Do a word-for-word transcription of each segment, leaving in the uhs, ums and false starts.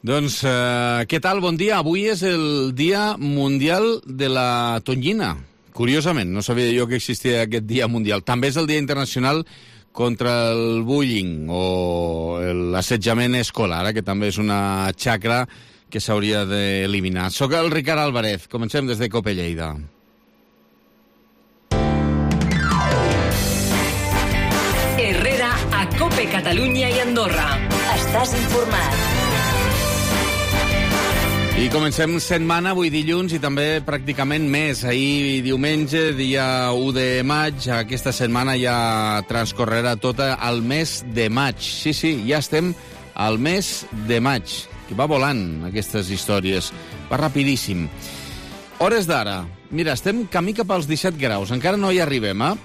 Doncs, eh, què tal? Bon dia. Avui és el Dia Mundial de la Tonyina. Curiosament, no sabia jo que existia aquest Dia Mundial. També és el Dia Internacional contra el bullying o l'assetjament escolar, que també és una xacra que s'hauria d'eliminar. Soc el Ricard Álvarez. Comencem des de Cope Lleida. Herrera a Cope Catalunya i Andorra. Estàs informat. I comencem setmana, avui dilluns, i també pràcticament mes. Ahir diumenge, dia u de maig, aquesta setmana ja transcorrerà tota el mes de maig. Sí, sí, ja estem al mes de maig, que va volant aquestes històries, va rapidíssim. Hores d'ara, mira, estem camí cap als disset graus, encara no hi arribem, eh?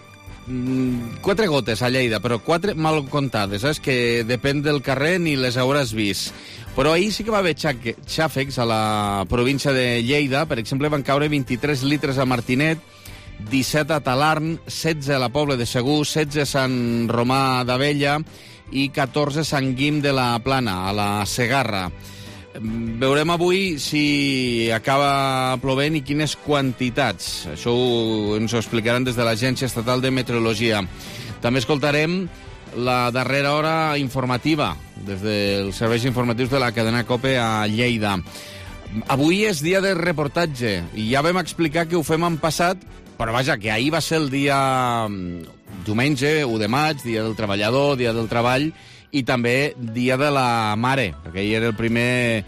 Quatre gotes a Lleida, però quatre mal comptades, eh? És que depèn del carrer ni les hauràs vist. Però ahir sí que va haver xàfecs a la província de Lleida. Per exemple, van caure vint-i-tres litres a Martinet, disset a Talarn, setze a la Pobla de Segur, setze a Sant Romà d'Abella i catorze a Sant Guim de la Plana, a la Segarra. Veurem avui si acaba plovent i quines quantitats. Això ens ho explicaran des de l'Agència Estatal de Meteorologia. També escoltarem la darrera hora informativa des dels serveis informatius de la cadena COPE a Lleida. Avui és dia de reportatge i ja vam explicar que ho fem en passat, però vaja, que ahir va ser el dia diumenge, u de maig, dia del treballador, dia del treball, i també dia de la mare, perquè ahir era el primer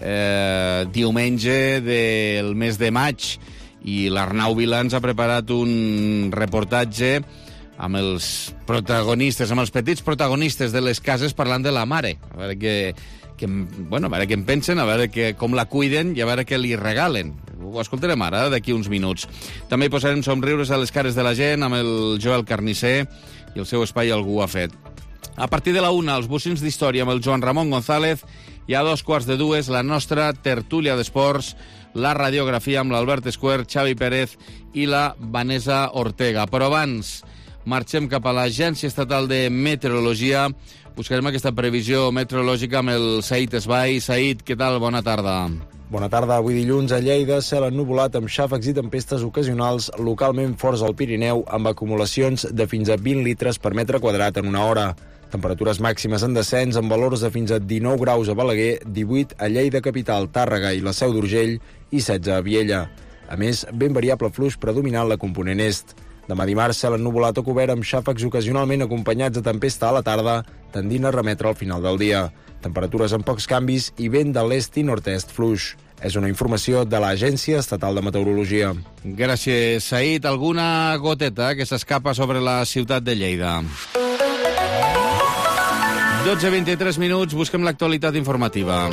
eh, diumenge del mes de maig, i l'Arnau Vilà ens ha preparat un reportatge amb els protagonistes, amb els petits protagonistes de les cases parlant de la mare. A veure què, que, bueno, a veure què en pensen, a veure que, com la cuiden i a veure què li regalen. Ho escoltarem ara, d'aquí uns minuts. També hi posarem somriures a les cares de la gent amb el Joel Carnisser i el seu espai Algú ha fet. A partir de la una, els bocins d'història amb el Joan Ramon González, i a dos quarts de dues, la nostra tertúlia d'esports, la radiografia amb l'Albert Esquer, Xavi Pérez i la Vanessa Ortega. Però abans marxem cap a l'Agència Estatal de Meteorologia. Buscarem aquesta previsió meteorològica amb el Saïd Esbai. Saïd, què tal? Bona tarda. Bona tarda. Avui dilluns a Lleida, cel ennuvolat amb xàfecs i tempestes ocasionals localment forts al Pirineu, amb acumulacions de fins a vint litres per metre quadrat en una hora. Temperatures màximes en descens amb valors de fins a dinou graus a Balaguer, divuit a Lleida capital, Tàrrega i la Seu d'Urgell i setze a Viella. A més, ben variable fluix predominant la component est. Demà dimarts, cel ennuvolat o cobert amb xàfecs ocasionalment acompanyats de tempesta a la tarda, tendint a remetre al final del dia. Temperatures amb pocs canvis i vent de l'est i nord-est fluix. És una informació de l'Agència Estatal de Meteorologia. Gràcies, Saïd. Alguna goteta que s'escapa sobre la ciutat de Lleida. dotze vint-i-tres minuts, busquem l'actualitat informativa.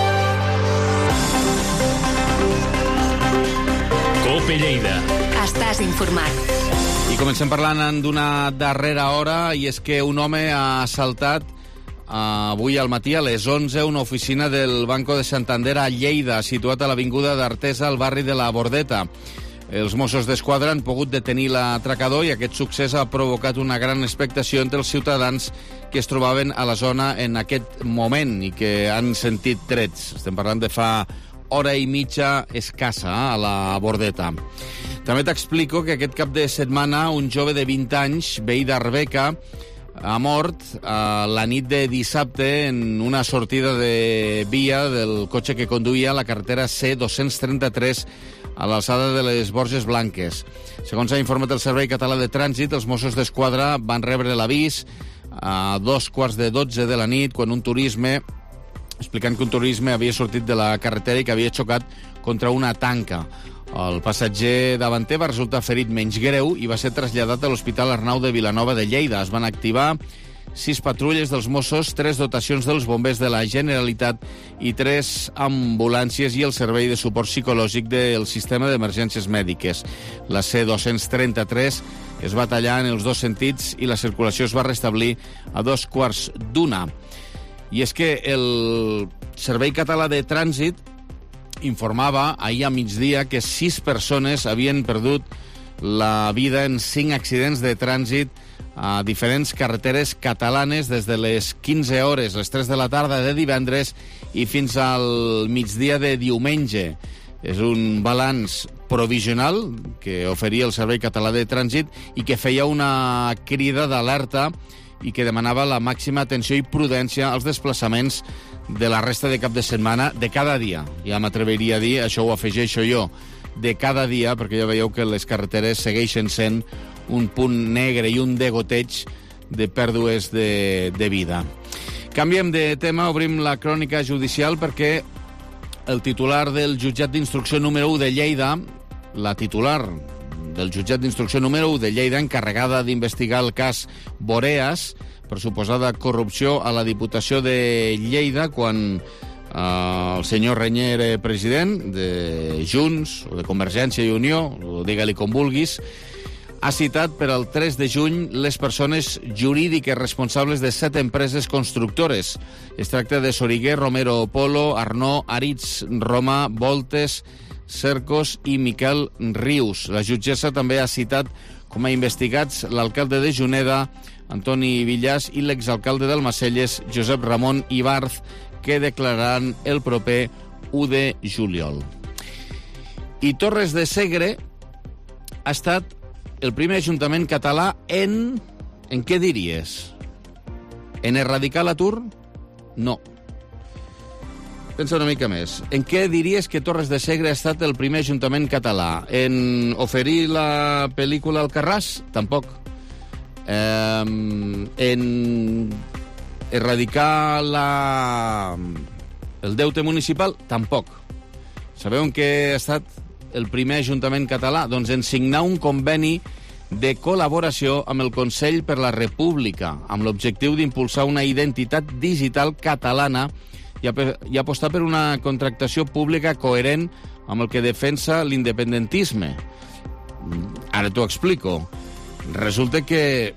Cope Lleida. Estàs informat. I comencem parlant d'una darrera hora, i és que un home ha assaltat avui al matí a les onze una oficina del Banco de Santander a Lleida, situat a l'avinguda d'Artesa, al barri de la Bordeta. Els Mossos d'Esquadra han pogut detenir l'atracador i aquest succés ha provocat una gran expectació entre els ciutadans que es trobaven a la zona en aquest moment i que han sentit trets. Estem parlant de fa hora i mitja escassa a la Bordeta. També t'explico que aquest cap de setmana un jove de vint anys, veí d'Arbeca, ha mort a la nit de dissabte en una sortida de via del cotxe que conduïa a la carretera C dos trenta-tres a l'alçada de les Borges Blanques. Segons ha informat el Servei Català de Trànsit, els Mossos d'Esquadra van rebre l'avís a dos quarts de dotze de la nit quan un turisme, explicant que un turisme havia sortit de la carretera i que havia xocat contra una tanca. El passatger davanter va resultar ferit menys greu i va ser traslladat a l'Hospital Arnau de Vilanova de Lleida. Es van activar sis patrulles dels Mossos, tres dotacions dels bombers de la Generalitat i tres ambulàncies i el servei de suport psicològic del sistema d'emergències mèdiques. La C dos trenta-tres es va tallar en els dos sentits i la circulació es va restablir a dos quarts d'una. I és que el Servei Català de Trànsit informava ahir a migdia que sis persones havien perdut la vida en cinc accidents de trànsit a diferents carreteres catalanes des de les quinze hores, les tres de la tarda de divendres i fins al migdia de diumenge. És un balanç provisional que oferia el Servei Català de Trànsit i que feia una crida d'alerta i que demanava la màxima atenció i prudència als desplaçaments de la resta de cap de setmana de cada dia. Ja m'atreviria a dir, això ho afegeixo jo, de cada dia, perquè ja veieu que les carreteres segueixen sent un punt negre i un degoteig de pèrdues de, de vida. Canviem de tema, obrim la crònica judicial perquè el titular del jutjat d'instrucció número u de Lleida, la titular del jutjat d'instrucció número u de Lleida, encarregada d'investigar el cas Boreas, per suposada corrupció a la Diputació de Lleida, quan eh, el senyor Renyer era president de Junts, o de Convergència i Unió, o digue-li com vulguis, ha citat per al tres de juny les persones jurídiques responsables de set empreses constructores. Es tracta de Soriguer, Romero Polo, Arnaud, Aritz, Roma, Voltes, Cercos i Miquel Rius. La jutgessa també ha citat com a investigats l'alcalde de Juneda, Antoni Villàs, i l'exalcalde d'Almacelles, Josep Ramon Ibarz, que declararan el proper u de juliol. I Torres de Segre ha estat el primer ajuntament català en... En què diries? En erradicar l'atur? No. Pensa una mica més. En què diries que Torres de Segre ha estat el primer ajuntament català? En oferir la pel·lícula Alcarràs? Tampoc. Eh, en erradicar la... el deute municipal? Tampoc. Sabeu en què ha estat el primer ajuntament català? Doncs en signar un conveni de col·laboració amb el Consell per la República, amb l'objectiu d'impulsar una identitat digital catalana i, i apostar per una contractació pública coherent amb el que defensa l'independentisme. Ara t'ho explico. Resulta que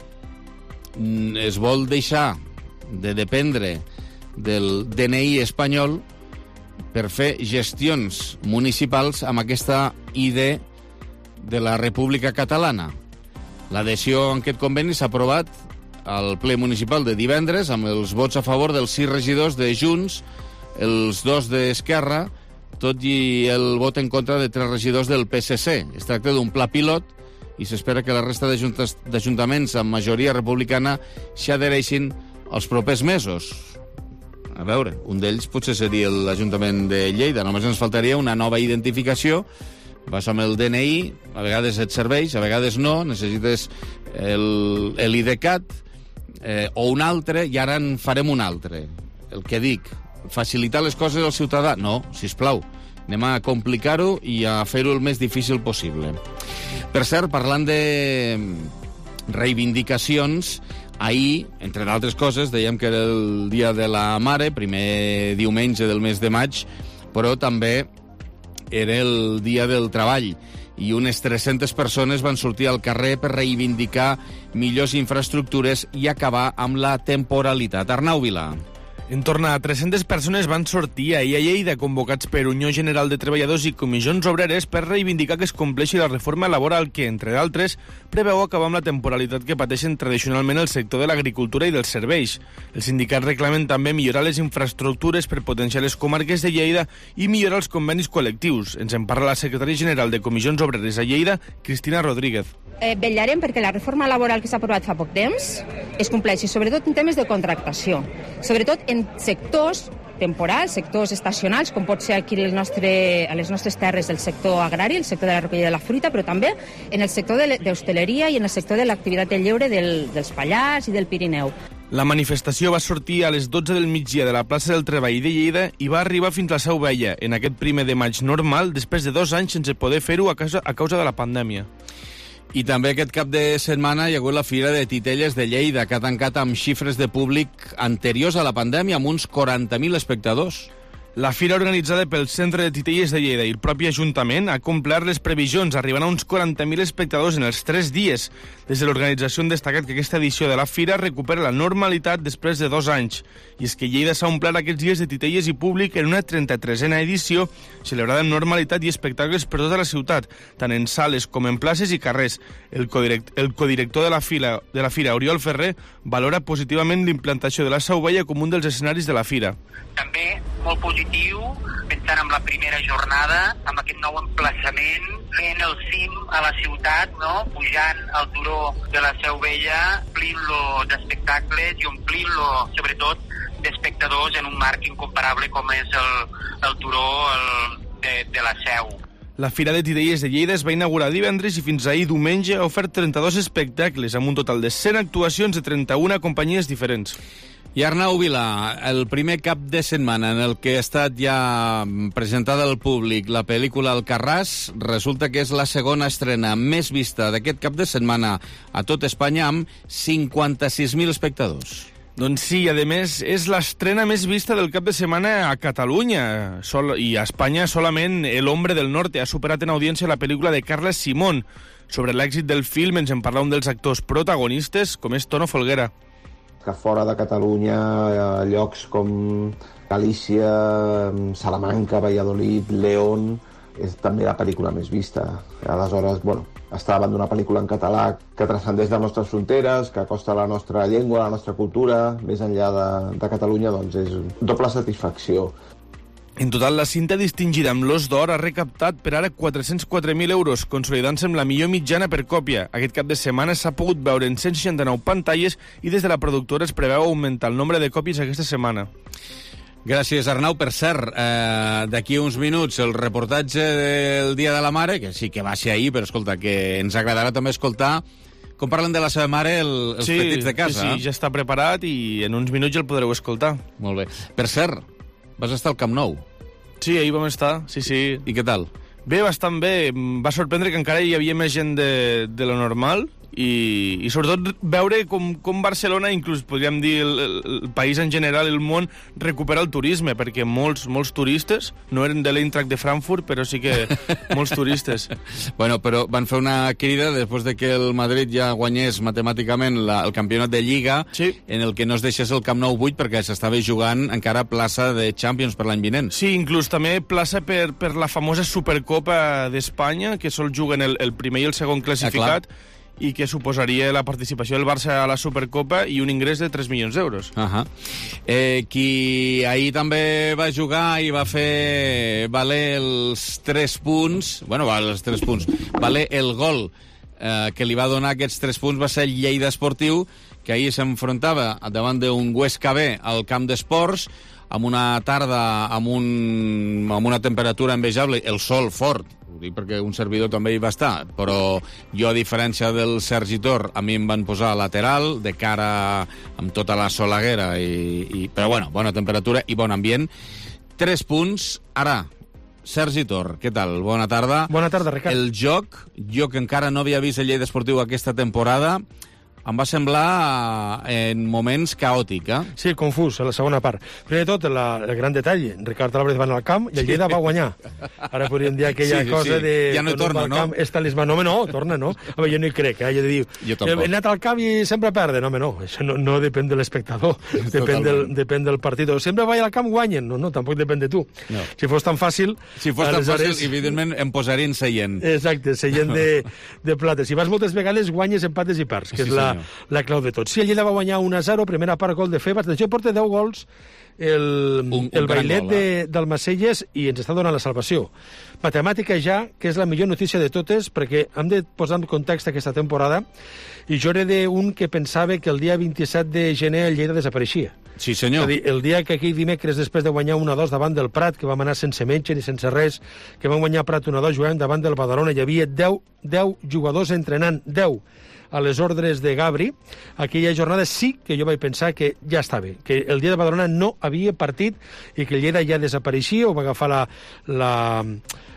es vol deixar de dependre del D N I espanyol per fer gestions municipals amb aquesta I D de la República Catalana. L'adhesió a aquest conveni s'ha aprovat al ple municipal de divendres amb els vots a favor dels sis regidors de Junts, els dos d'Esquerra, tot i el vot en contra de tres regidors del P S C. Es tracta d'un pla pilot i s'espera que la resta d'ajuntaments amb majoria republicana s'hi adhereixin els propers mesos. A veure, un d'ells potser seria l'Ajuntament de Lleida. Només ens faltaria una nova identificació. Vas amb el D N I, a vegades et serveix, a vegades no, necessites l'I D CAT eh, o un altre, i ara en farem un altre. El que dic, facilitar les coses al ciutadà? No, sisplau. Anem a complicar-ho i a fer-ho el més difícil possible. Per cert, parlant de reivindicacions, ahir, entre d'altres coses, dèiem que era el Dia de la Mare, primer diumenge del mes de maig, però també era el Dia del Treball, i unes tres-centes persones van sortir al carrer per reivindicar millors infraestructures i acabar amb la temporalitat. Arnau Vila. En torn a tres-centes persones van sortir ahir a Lleida, convocats per Unió General de Treballadors i Comissions Obreres per reivindicar que es compleixi la reforma laboral que, entre d'altres, preveu acabar amb la temporalitat que pateixen tradicionalment el sector de l'agricultura i dels serveis. Els sindicats reclamen també millorar les infraestructures per potenciar les comarques de Lleida i millorar els convenis col·lectius. Ens en parla la secretària general de Comissions Obreres a Lleida, Cristina Rodríguez. Eh, vetllarem perquè la reforma laboral que s'ha aprovat fa poc temps es compleixi, sobretot en temes de contractació, sobretot en sectors temporals, sectors estacionals, com pot ser aquí el nostre, a les nostres terres el sector agrari, el sector de la recollida de la fruita, però també en el sector d'hostaleria i en el sector de l'activitat del lleure del, dels Pallars i del Pirineu. La manifestació va sortir a les dotze del migdia de la plaça del Treball de Lleida i va arribar fins a la Seu Vella, en aquest primer de maig normal, després de dos anys sense poder fer-ho a causa, a causa de la pandèmia. I també aquest cap de setmana hi ha hagut la Fira de Titelles de Lleida, que ha tancat amb xifres de públic anteriors a la pandèmia, amb uns quaranta mil espectadors. La fira organitzada pel Centre de Titelles de Lleida i el propi Ajuntament ha complert les previsions, arribant a uns quaranta mil espectadors en els tres dies. Des de l'organització han destacat que aquesta edició de la fira recupera la normalitat després de dos anys. I és que Lleida s'ha omplert aquests dies de titelles i públic en una trenta-tresena edició, celebrada amb normalitat i espectacles per tota la ciutat, tant en sales com en places i carrers. El, codirect, el codirector de la, fila, de la fira, Oriol Ferrer, valora positivament l'implantació de la Seu Vella com un dels escenaris de la fira. També molt positiu, pensant en la primera jornada, amb aquest nou emplaçament, fent el cim a la ciutat, no? Pujant al turó de la Seu Vella, omplint-lo d'espectacles i omplint-lo, sobretot, d'espectadors en un marc incomparable com és el, el turó el, de, de la Seu. La Fira de Titelles de Lleida es va inaugurar divendres i fins ahir diumenge ha ofert trenta-dos espectacles, amb un total de cent actuacions de trenta-una companyies diferents. I Arnau Vila, el primer cap de setmana en el que ha estat ja presentada al públic la pel·lícula Alcarràs, resulta que és la segona estrena més vista d'aquest cap de setmana a tot Espanya, amb cinquanta-sis mil espectadors. Doncs sí, a més, és l'estrena més vista del cap de setmana a Catalunya. Sol, I a Espanya solament El hombre del norte ha superat en audiència la pel·lícula de Carles Simón. Sobre l'èxit del film ens en parla un dels actors protagonistes, com és Tono Folguera. Que fora de Catalunya, a llocs com Galícia, Salamanca, Valladolid, León, és també la pel·lícula més vista. Aleshores, bueno, estar davant d'una pel·lícula en català que transcendeix les nostres fronteres, que acosta la nostra llengua, la nostra cultura, més enllà de, de Catalunya, doncs és doble satisfacció. En total, la cinta distingida amb l'Os d'Or ha recaptat per ara quatre-cents quatre mil euros, consolidant-se amb la millor mitjana per còpia. Aquest cap de setmana s'ha pogut veure en cent seixanta-nou pantalles i des de la productora es preveu augmentar el nombre de còpies aquesta setmana. Gràcies, Arnau. Per cert, eh, d'aquí uns minuts el reportatge del Dia de la Mare, que sí que va ser ahir, però escolta, que ens agradarà també escoltar com parlen de la seva mare el, els sí, petits de casa. Sí, sí, ja està preparat i en uns minuts el podreu escoltar. Molt bé. Per cert, vas estar al Camp Nou. Sí, ahir vam estar, sí, sí. I què tal? Bé, bastant bé. Em va sorprendre que encara hi havia més gent de, de lo normal i, i sobretot veure com, com Barcelona, inclús podríem dir el, el país en general, el món, recupera el turisme, perquè molts, molts turistes, no eren de l'Eintracht de Frankfurt, però sí que molts turistes. Bueno, però van fer una crida després de que el Madrid ja guanyés matemàticament la, el campionat de Lliga, sí, en el que no es deixés el Camp Nou buit perquè s'estava jugant encara plaça de Champions per l'any vinent. Sí, inclús també plaça per, per la famosa Supercopa d'Espanya, que sol juguen el, el primer i el segon classificat, ah, i que suposaria la participació del Barça a la Supercopa i un ingrés de tres milions d'euros. Uh -huh. eh, qui ahir també va jugar i va fer valer els tres punts, bueno, valer els tres punts, valer el gol eh, que li va donar aquests tres punts va ser el Lleida Esportiu, que ahir s'enfrontava davant d'un Huesca B al camp d'esports, amb una tarda amb, un, amb una temperatura envejable, el sol fort, ho dic perquè un servidor també hi va estar, però jo, a diferència del Sergi Tor, a mi em van posar lateral, de cara amb tota la solaguera, i, i, però bueno, bona temperatura i bon ambient. Tres punts. Ara, Sergi Tor, què tal? Bona tarda. Bona tarda, Ricard. El joc, jo que encara no havia vist el Lleida Esportiu aquesta temporada, em va semblar en moments caòtic, eh? Sí, confús, a la segona part. Primer de tot, la, el gran detall, Ricard Álvarez va anar al camp i el Lleida va guanyar. Ara podríem dir aquella sí, sí, cosa sí. de... Ja no torna, no? Camp, és talismà. No, home, no, torna, no. Home, jo no hi crec, eh? Jo de dir, he anat al camp i sempre perde. No, home, no, això no, no depèn de l'espectador, depèn del, depèn del partit. Sempre vaig al camp, guanyen. No, no, tampoc depèn de tu. No. Si fos tan fàcil... Si fos tan fàcil, evidentment, em posaré en seient. Exacte, seient de, de plata. Si vas moltes vegades, guanyes, empates i perds, que sí, és la, la clau de tot. Sí, el Lleida va guanyar un a zero, primera part gol de Febas. D'això porta deu gols el, un, el un bailet gol, eh? de, del Macelles i ens està donant la salvació. Matemàtica ja, que és la millor notícia de totes, perquè hem de posar en context aquesta temporada, i jo era d'un que pensava que el dia vint-i-set de gener el Lleida desapareixia. Sí, senyor. És a dir, el dia que aquell dimecres, després de guanyar un a dos davant del Prat, que vam anar sense metge ni sense res, que vam guanyar Prat un a dos jugant davant del Badalona, hi havia deu, deu jugadors entrenant, deu a les ordres de Gabri, aquella jornada sí que jo vaig pensar que ja està bé, que el dia de Badalona no havia partit i que el Lleida ja desapareixia o va agafar la, la,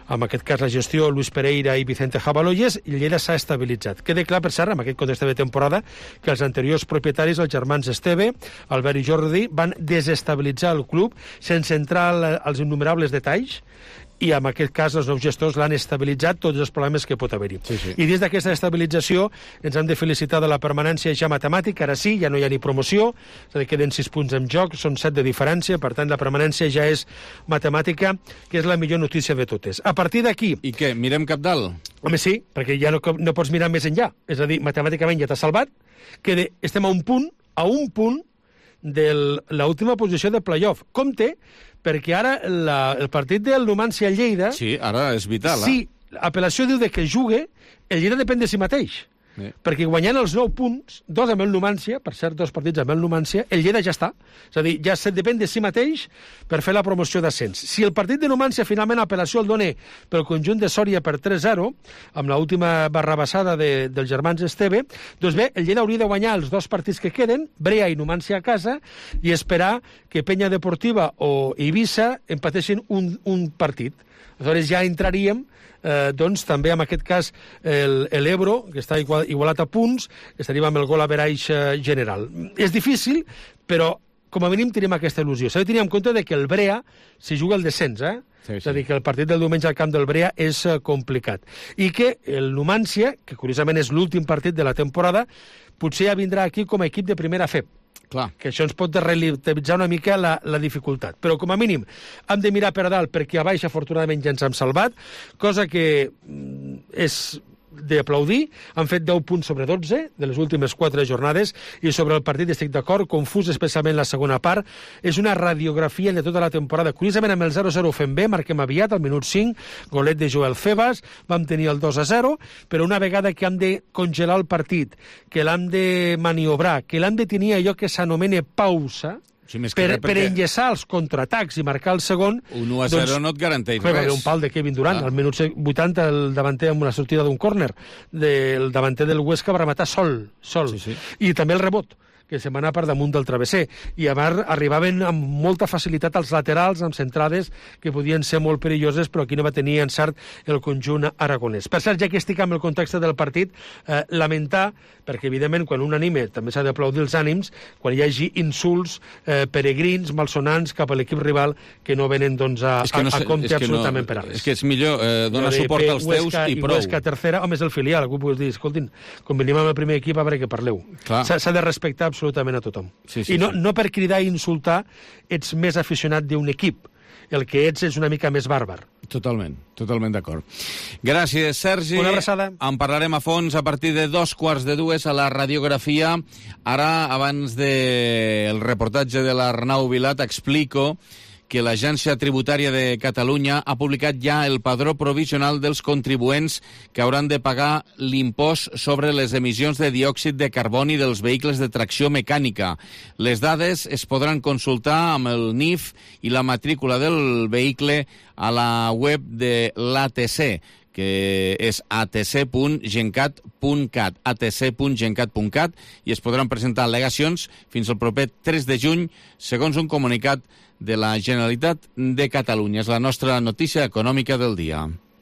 en aquest cas la gestió, Luis Pereira i Vicente Jabaloyes, i el Lleida s'ha estabilitzat. Queda clar, per cert, en aquest context de temporada, que els anteriors propietaris, els germans Esteve, Albert i Jordi, van desestabilitzar el club sense entrar als innumerables detalls, i en aquest cas els nous gestors l'han estabilitzat tots els problemes que pot haver-hi. Sí, sí. I dins d'aquesta estabilització ens hem de felicitar de la permanència ja matemàtica, ara sí, ja no hi ha ni promoció, és a dir, queden sis punts en joc, són set de diferència, per tant la permanència ja és matemàtica, que és la millor notícia de totes. A partir d'aquí... I què, mirem cap dalt? Home, sí, perquè ja no, no pots mirar més enllà, és a dir, matemàticament ja t'has salvat, que de, estem a un punt, a un punt de l'última posició de playoff. Compte, perquè ara la, el partit del Numancia-Lleida... Sí, ara és vital, eh? Sí, l'apel·lació diu de que jugue, el Lleida depèn de si mateix. Sí. Perquè guanyant els nou punts, dos amb el Numancia, per cert, dos partits amb el Numancia, el Lleida ja està. És a dir, ja se depèn de si mateix per fer la promoció d'ascens. Si el partit de Numancia finalment apel·lació el dona pel conjunt de Sòria per tres zero, amb l'última barrabassada de, dels germans Esteve, doncs bé, el Lleida hauria de guanyar els dos partits que queden, Brea i Numancia a casa, i esperar que Penya Deportiva o Eivissa empatessin un, un partit. Aleshores ja entraríem Eh, doncs també en aquest cas l'Ebro, que està igual, igualat a punts, estaríem amb el gol a veraix eh, general. És difícil, però com a mínim tenim aquesta il·lusió. S'ha de tenir en compte de que el Brea s'hi juga el descens, eh? Sí, sí. És a dir, que el partit del diumenge al camp del Brea és uh, complicat. I que el Numancia, que curiosament és l'últim partit de la temporada, potser ja vindrà aquí com a equip de primera F E P. Clar. Que això ens pot relativitzar una mica la, la dificultat. Però, com a mínim, hem de mirar per dalt, perquè a baix, afortunadament, ja ens hem salvat, cosa que mm, és d'aplaudir. Han fet deu punts sobre dotze de les últimes quatre jornades, i sobre el partit estic d'acord, confús especialment la segona part. És una radiografia de tota la temporada. Curiosament, amb el zero zero ho fem bé, marquem aviat, al minut cinc, golet de Joel Febas, vam tenir el dos a zero, però una vegada que hem de congelar el partit, que l'hem de maniobrar, que l'hem de tenir allò que s'anomena pausa, sí, per, per perquè... enllaçar els contraatacs i marcar el segon... un u a zero doncs, no et garanteix res. Un pal de Kevin Durant, ah. al minut vuitanta, el davanter amb una sortida d'un córner, del davanter del Huesca va rematar sol, sol. Sí, sí. I també el rebot, que se m'anà per damunt del travesser. I a part arribaven amb molta facilitat als laterals, amb centrades que podien ser molt perilloses, però aquí no va tenir encert el conjunt aragonès. Per cert, ja que estic amb el context del partit, eh, lamentar, perquè evidentment quan un anime també s'ha d'aplaudir els ànims, quan hi hagi insults eh, peregrins, malsonants cap a l'equip rival que no venen doncs, a, no a, a compte absolutament no, per a res. És que és millor eh, donar suport als teus Huesca, i prou. Huesca tercera, home, és el filial, algú pot dir, escoltin, com venim amb el primer equip, a veure què parleu. S'ha de respectar absolutament a tothom. Sí, sí, I no, sí. no per cridar i insultar ets més aficionat d'un equip. El que ets és una mica més bàrbar. Totalment, totalment d'acord. Gràcies, Sergi. Una abraçada. En parlarem a fons a partir de dos quarts de dues a la radiografia. Ara, abans del reportatge de l'Arnau Vilat, explico que l'Agència Tributària de Catalunya ha publicat ja el padró provisional dels contribuents que hauran de pagar l'impost sobre les emissions de diòxid de carboni dels vehicles de tracció mecànica. Les dades es podran consultar amb el N I F i la matrícula del vehicle a la web de l'A T C, que és a t c punt gencat punt cat, a t c punt gencat punt cat, i es podran presentar al·legacions fins al proper tres de juny, segons un comunicat de la Generalitat de Catalunya. És la nostra notícia econòmica del dia.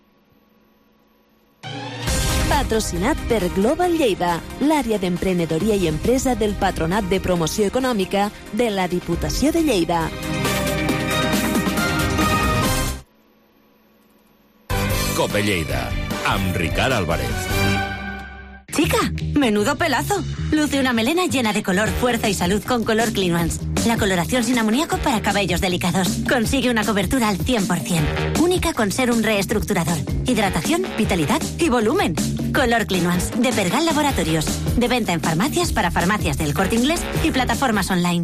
Patrocinat per Global Lleida, l'àrea d'emprenedoria i empresa del Patronat de Promoció Econòmica de la Diputació de Lleida. Cope Lleida, amb Ricard Álvarez. Chica, menudo pelazo. Luce una melena llena de color, fuerza y salud con Color Clean Ones. La coloración sin amoníaco para cabellos delicados. Consigue una cobertura al cien por ciento. Única con serum reestructurador. Hidratación, vitalidad y volumen. Color Clean Ones, de Pergal Laboratorios. De venta en farmacias para farmacias del Corte Inglés y plataformas online.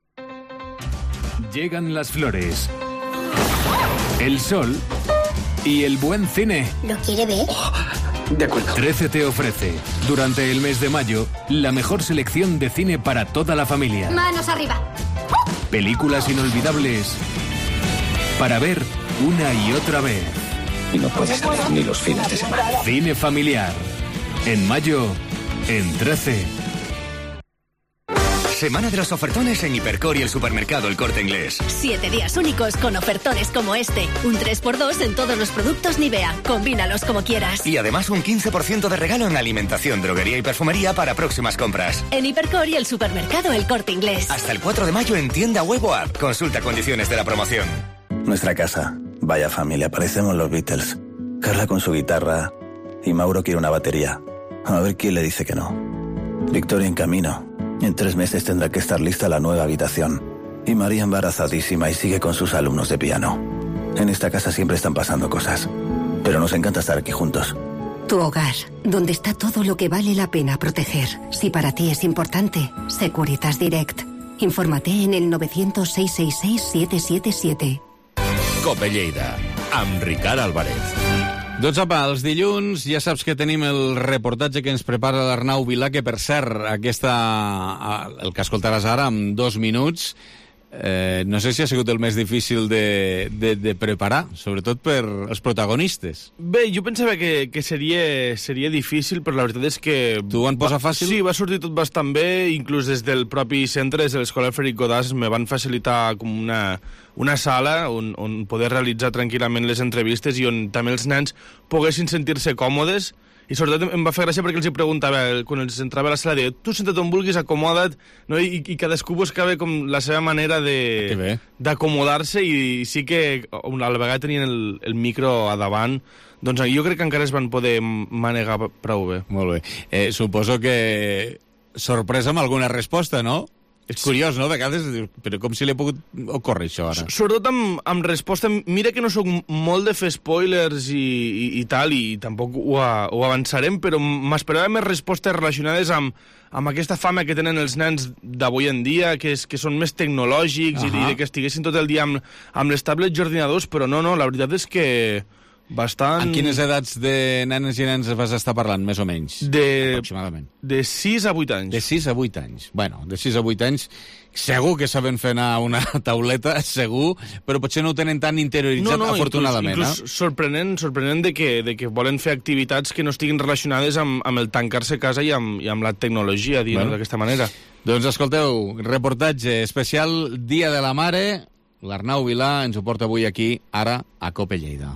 Llegan las flores, el sol y el buen cine. ¿Lo quiere ver? De acuerdo. trece te ofrece, durante el mes de mayo, la mejor selección de cine para toda la familia. Manos arriba. Películas inolvidables para ver una y otra vez. Y no puedes salir ni los fines de semana. Cine familiar. En mayo, en trece. Semana de los ofertones en Hipercor y el supermercado El Corte Inglés. Siete días únicos con ofertones como este. Un tres por dos en todos los productos Nivea. Combínalos como quieras. Y además un quince por ciento de regalo en alimentación, droguería y perfumería para próximas compras. En Hipercor y el supermercado El Corte Inglés. Hasta el cuatro de mayo en tienda web o app. Consulta condiciones de la promoción. Nuestra casa. Vaya familia, parecemos los Beatles. Carla con su guitarra y Mauro quiere una batería. A ver quién le dice que no. Victoria en camino. En tres meses tendrá que estar lista la nueva habitación. Y María embarazadísima y sigue con sus alumnos de piano. En esta casa siempre están pasando cosas. Pero nos encanta estar aquí juntos. Tu hogar, donde está todo lo que vale la pena proteger. Si para ti es importante, Securitas Direct. Infórmate en el nueve cero cero, seis seis seis, siete siete siete. Cope Lleida, amb Ricard Álvarez. dotze pals, dilluns, ja saps que tenim el reportatge que ens prepara l'Arnau Vilà, que per cert, aquesta, el que escoltaràs ara, en dos minuts, eh, no sé si ha sigut el més difícil de, de, de preparar, sobretot per els protagonistes. Bé, jo pensava que, que seria, seria difícil, però la veritat és que... Tu ho han posat fàcil? Sí, va sortir tot bastant bé, inclús des del propi centre, des de l'Escola Frederic Godàs, me van facilitar com una... una sala on, on poder realitzar tranquil·lament les entrevistes i on també els nens poguessin sentir-se còmodes. I sobretot em va fer gràcia perquè els hi preguntava, quan els entrava a la sala, deia, tu senta't on vulguis, acomoda't, no? I, i cadascú buscava com la seva manera de, d'acomodar-se i sí que a la vegada tenien el, el micro a davant. Doncs jo crec que encara es van poder manegar prou bé. Molt bé. Eh, suposo que sorpresa amb alguna resposta, no? És curiós, no? De vegades, però com si li ha pogut ocórrer això ara? Sobretot amb, amb resposta... Mira que no sóc molt de fer spoilers i, i, i tal, i tampoc ho, ho avançarem, però m'esperava més respostes relacionades amb, amb aquesta fama que tenen els nens d'avui en dia, que, és, que són més tecnològics, uh-huh. i, i que estiguessin tot el dia amb, amb les tablets i ordinadors, però no, no, la veritat és que... bastant... En quines edats de nenes i nens vas estar parlant, més o menys? De... Aproximadament. De sis a vuit anys. De sis a vuit anys. Bueno, de sis a vuit anys segur que saben fer anar una tauleta, segur, però potser no ho tenen tan interioritzat, no, no, afortunadament. Inclús, inclús sorprenent, sorprenent de que, de que volen fer activitats que no estiguin relacionades amb, amb el tancar-se a casa i amb, i amb la tecnologia, dir-ho bueno. d'aquesta manera. Doncs escolteu, reportatge especial Dia de la Mare. L'Arnau Vilà ens ho porta avui aquí, ara, a Cope Lleida.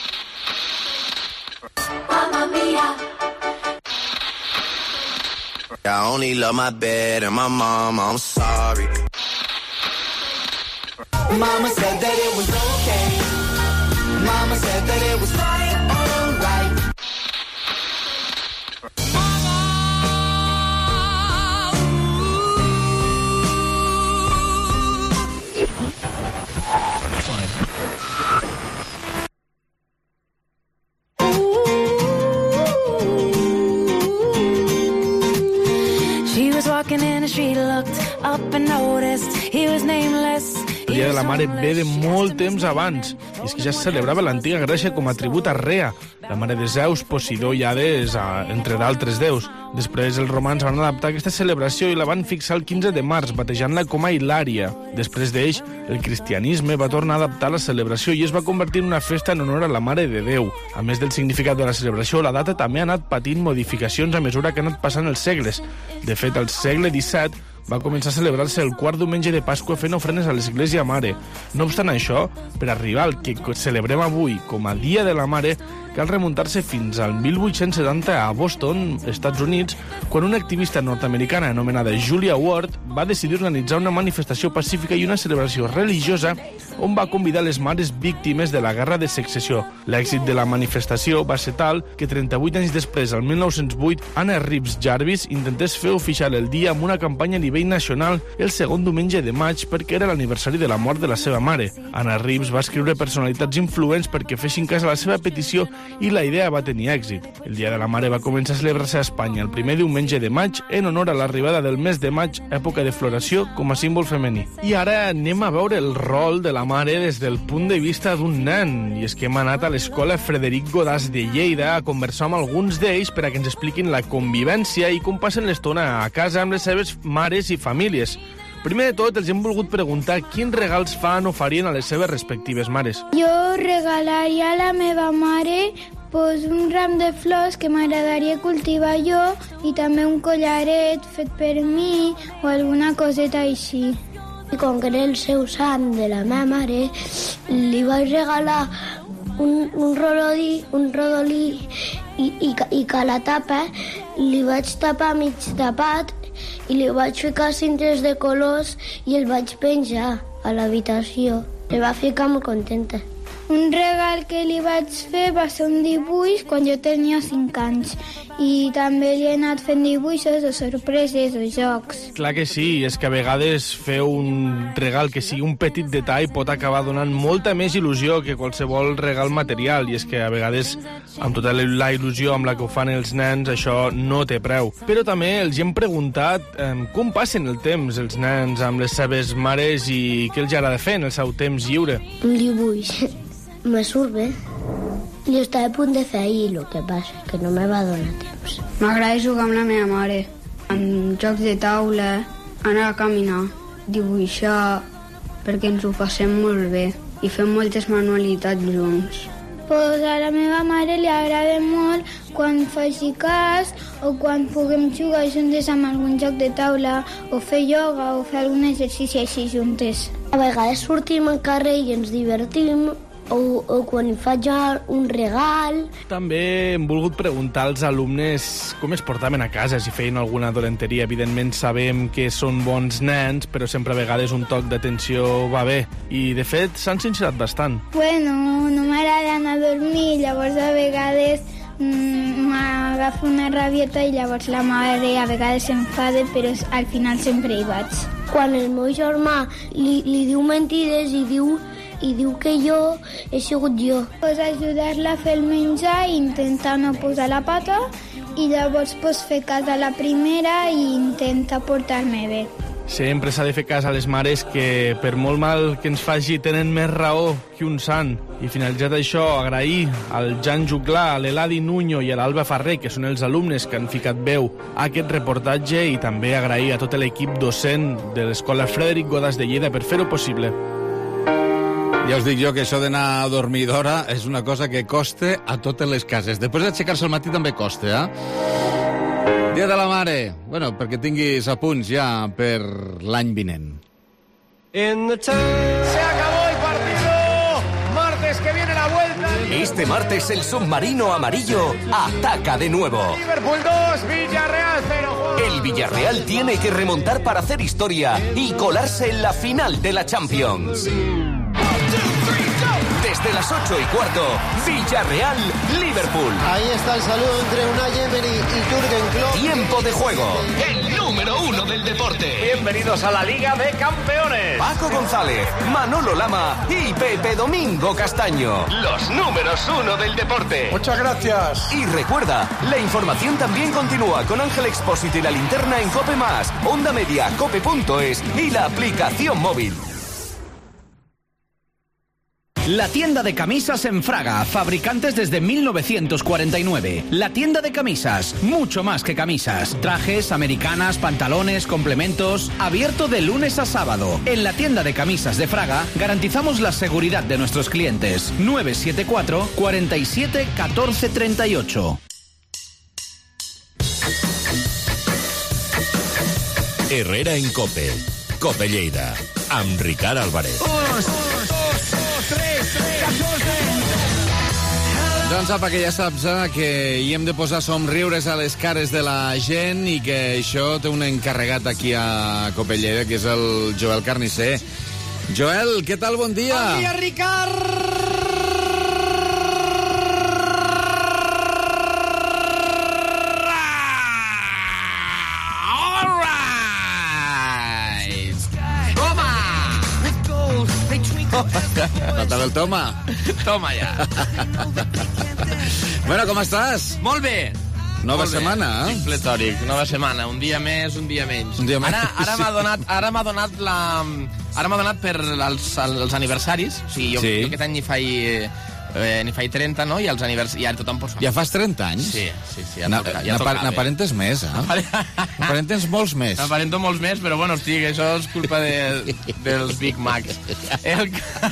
I only love my bed and my mom, I'm sorry. Mama said that it was okay. Mama said that it was right, alright. Walking in the street, looked up and noticed he was nameless. El Dia de la Mare ve de molt temps abans, i és que ja es celebrava l'antiga Grècia com a tribut a Rea, la mare de Zeus, Posidó i Hades, entre d'altres déus. Després els romans van adaptar aquesta celebració i la van fixar el quinze de març, batejant-la com a Hilària. Després d'eix, el cristianisme va tornar a adaptar la celebració i es va convertir en una festa en honor a la Mare de Déu. A més del significat de la celebració, la data també ha anat patint modificacions a mesura que han anat passant els segles. De fet, al segle disset va començar a celebrar-se el quart diumenge de Pasqua fent ofrenes a l'Església Mare. No obstant això, per arribar al que celebrem avui com a Dia de la Mare, cal remuntar-se fins al mil vuit-cents setanta a Boston, Estats Units, quan una activista nord-americana anomenada Julia Ward va decidir organitzar una manifestació pacífica i una celebració religiosa on va convidar les mares víctimes de la Guerra de Secessió. L'èxit de la manifestació va ser tal que trenta-vuit anys després, al mil nou-cents vuit, Anna Reeves Jarvis intentés fer oficial el dia amb una campanya a nivell nacional el segon diumenge de maig perquè era l'aniversari de la mort de la seva mare. Anna Reeves va escriure personalitats influents perquè fessin cas a la seva petició i la idea va tenir èxit. El Dia de la Mare va començar a celebrar-se a Espanya el primer diumenge de maig en honor a l'arribada del mes de maig, època de floració, com a símbol femení. I ara anem a veure el rol de la mare des del punt de vista d'un nen. I és que hem anat a l'Escola Frederic Godàs de Lleida a conversar amb alguns d'ells per a que ens expliquin la convivència i com passen l'estona a casa amb les seves mares i famílies. Primer de tot, els hem volgut preguntar quins regals fan o farien a les seves respectives mares. Jo regalaria a la meva mare Pues un ram de flors que m'agradaria cultivar jo i també un collaret fet per mi o alguna coseta així. I com que era el seu sant de la meva mare, li vaig regalar un, un rodolí, un rodolí i, i, i que la tapa li vaig tapar mig tapat i li vaig ficar cintes de colors i el vaig penjar a l'habitació. Li va ficar molt contenta. Un regal que li vaig fer va ser un dibuix quan jo tenia cinc anys i també li he anat fent dibuixos o sorpreses o jocs. Clar que sí, és que a vegades fer un regal que sigui un petit detall pot acabar donant molta més il·lusió que qualsevol regal material, i és que a vegades amb tota la il·lusió amb la que ho fan els nens això no té preu. Però també els hem preguntat eh, com passen el temps els nens amb les seves mares i què els agrada fer en el seu temps lliure. Un dibuix. Me surt bé. Jo estava a punt de fer ahir, el que passa, que no me va donar temps. M'agrada jugar amb la meva mare, en jocs de taula, anar a caminar, dibuixar, perquè ens ho passem molt bé i fem moltes manualitats junts. Pues a la meva mare li agrada molt quan faci cas o quan puguem jugar juntes amb algun joc de taula o fer ioga o fer algun exercici així juntes. A vegades sortim al carrer i ens divertim, o, o quan hi faig un regal. També hem volgut preguntar als alumnes com es portaven a casa, si feien alguna dolenteria. Evidentment sabem que són bons nens, però sempre a vegades un toc d'atenció va bé. I, de fet, s'han sincerat bastant. Bueno, no m'agrada anar a dormir, llavors a vegades mmm, m'agafa una rabieta i llavors la mare a vegades s'enfada, però al final sempre hi vaig. Quan el meu germà li, li diu mentides i diu i diu que jo he sigut jo. Pues ajudar-la a fer el menjar i intentar no posar la pata i llavors pues, fer cas a la primera i intentar portar-me bé. Sempre s'ha de fer cas a les mares que, per molt mal que ens faci, tenen més raó que un sant. I finalitzat això, agrair al Jan Juclà, a l'Eladi Nuño i a l'Alba Ferrer, que són els alumnes que han ficat veu a aquest reportatge, i també agrair a tot l'equip docent de l'Escola Frederic Godàs de Lleida per fer-ho possible. Ja us dic jo que això d'anar a dormir d'hora és una cosa que costa a totes les cases. Després d'aixecar-se al matí també costa, eh? Dia de la Mare. Bueno, perquè tinguis apunts ja per l'any vinent. Se acabó el partido. Martes que viene la vuelta. Este martes el submarino amarillo ataca de nuevo. Liverpool dos, Villarreal cero. El Villarreal tiene que remontar para hacer historia y colarse en la final de la Champions. Desde las ocho y cuarto, Villarreal-Liverpool. Ahí está el saludo entre Unai Emery y Jürgen Klopp. Tiempo de juego. El número uno del deporte. Bienvenidos a la Liga de Campeones. Paco González, Manolo Lama y Pepe Domingo Castaño. Los números uno del deporte. Muchas gracias. Y recuerda, la información también continúa con Ángel Expósito y la linterna en Cope Más, Onda Media, cope punto es y la aplicación móvil. La tienda de camisas en Fraga, fabricantes desde mil novecientos cuarenta y nueve. La tienda de camisas, mucho más que camisas. Trajes, americanas, pantalones, complementos. Abierto de lunes a sábado. En la tienda de camisas de Fraga garantizamos la seguridad de nuestros clientes. nueve siete cuatro, cuatro siete, uno cuatro tres ocho. Herrera en Cope. Cope Lleida. Amb Ricard Álvarez. Doncs apa, que ja saps eh, que hi hem de posar somriures a les cares de la gent i que això té un encarregat aquí a Copellera, que és el Joel Carnisser. Joel, què tal? Bon dia. Bon dia, Ricard. Notava el toma? Toma ja. Bueno, com estàs? Molt bé. Nova Molt setmana, bé. eh? Infletòric, nova setmana. Un dia més, un dia menys. Un dia Ara, menys, ara sí. m'ha donat, ara m'ha donat la... Ara m'ha donat per els, els aniversaris. O sigui, jo, Sí. jo aquest any hi faig... Eh, Eh, n'hi faig trenta, no? I els aniversaris... Ja tothom pot... Ja fas trenta anys? Sí, sí, sí. Ja toca, ja tocava. N'aparentes més, eh? N'aparentes molts més. N'aparento molts més, però bueno, estic, això és culpa de, dels Big Macs. El,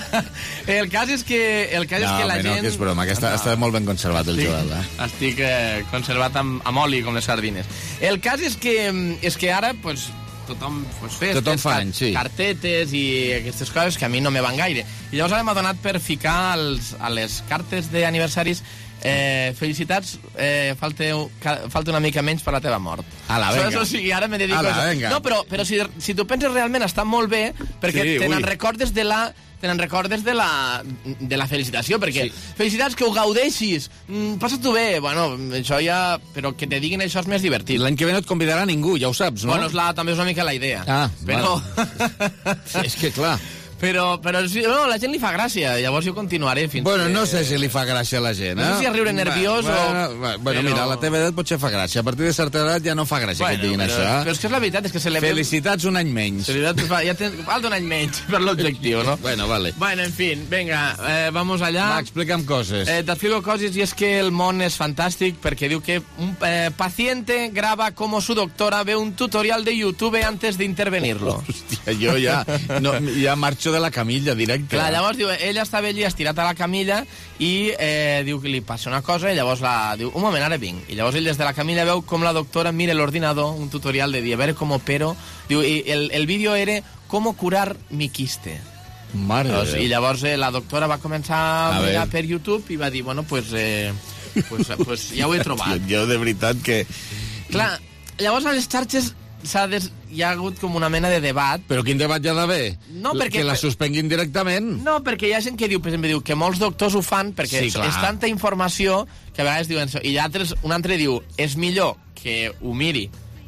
el cas és que, el cas no, és que la no, gent... que és broma, que està, no. està molt ben conservat el estic, Joel, eh? Estic eh, conservat amb, amb oli, com les sardines. El cas és que, és que ara, pues, tothom pues, festes, tothom fa anys, sí. cartetes i aquestes coses que a mi no me van gaire. I llavors ara m'ha donat per ficar als, a les cartes d'aniversaris eh, felicitats, eh, falta, falta una mica menys per la teva mort. Ala, venga. O sigui, ara me dedico Ala, a això. venga. No, però, però si, si tu penses realment està molt bé, perquè sí, tenen ui. recordes de la... tenen recordes de la, de la felicitació, perquè sí. felicitats, que ho gaudeixis, mm, passa-t'ho bé, bueno, això ja... Però que te diguin això és més divertit. L'any que ve no et convidarà ningú, ja ho saps, no? Bueno, és la, també és una mica la idea. Ah, però... Vale. Sí, és que clar... Però, però sí, no, la gent li fa gràcia, llavors jo continuaré fins bueno, que... no sé si li fa gràcia a la gent, eh? No sé si a riure nerviós bueno, o... Bueno, bueno però... mira, a la teva edat potser fa gràcia, a partir de certa edat ja no fa gràcia bueno, que et diguin però, això. Però és que és la veritat, és que se li... Felicitats un any menys. Felicitats, ja ten... falta un any menys per l'objectiu, no? Bueno, vale. Bueno, en fin, venga, eh, vamos allá. Va, explica'm coses. Eh, T'explico coses, i és que el món és fantàstic, perquè diu que un eh, paciente graba como su doctora ve un tutorial de YouTube antes de intervenirlo. Hòstia, jo ja, no, ja marxo de la camilla directe. Clar, llavors diu, ella estava allí estirat a la camilla i eh, diu que li passa una cosa i llavors la diu, un moment, ara vinc. I llavors ell des de la camilla veu com la doctora mira l'ordinador, un tutorial de dir, a veure com opero. Diu, i el, el vídeo era com curar mi quiste. Mare doncs, de I llavors eh, la doctora va començar a, a mirar per YouTube i va dir, bueno, pues, eh, pues, pues ja ho he trobat. Jo, de veritat que... Clar, llavors a les xarxes s'ha des... hi ha hagut com una mena de debat. Però quin debat hi ha d'haver? No, perquè... Que la suspenguin directament? No, perquè hi ha gent que diu, per exemple, diu que molts doctors ho fan perquè sí, és tanta informació que a vegades diuen això. I altres, un altre diu, és millor que ho miri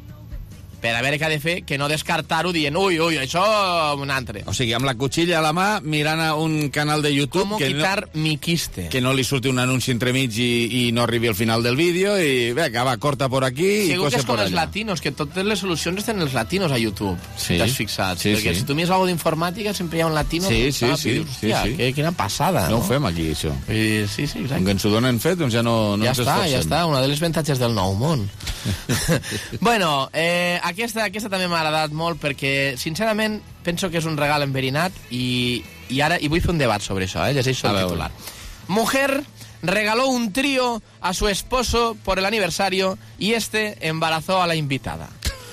per a veure què ha de fer, que no descartar-ho dient, ui, ui, això un altre. O sigui, amb la cotxilla a la mà, mirant a un canal de YouTube... Com que quitar no, mi quiste. Que no li surti un anunci entremig i, i no arribi al final del vídeo i, vinga, va, corta por aquí i segur cosa que és com por els allà. Latinos, que totes les solucions estan els latinos a YouTube, sí. si t'has fixat. Sí, perquè sí. si tu mires alguna d'informàtica sempre hi ha un latino... Sí, que sí, sap, sí. I dius, hòstia, sí, sí. Que, quina passada, no? No ho fem aquí, això. I, sí, sí, exacte. Com que ens ho donen fet, doncs ja no, no ja ens està, esforcem. ja està, una de les avantatges del nou món. Bueno, eh, aquesta, aquesta també m'ha agradat molt perquè, sincerament, penso que és un regal enverinat i, i ara i vull fer un debat sobre això, eh? Llegeixo el titular. Mujer regaló un trío a su esposo por el aniversario y este embarazó a la invitada.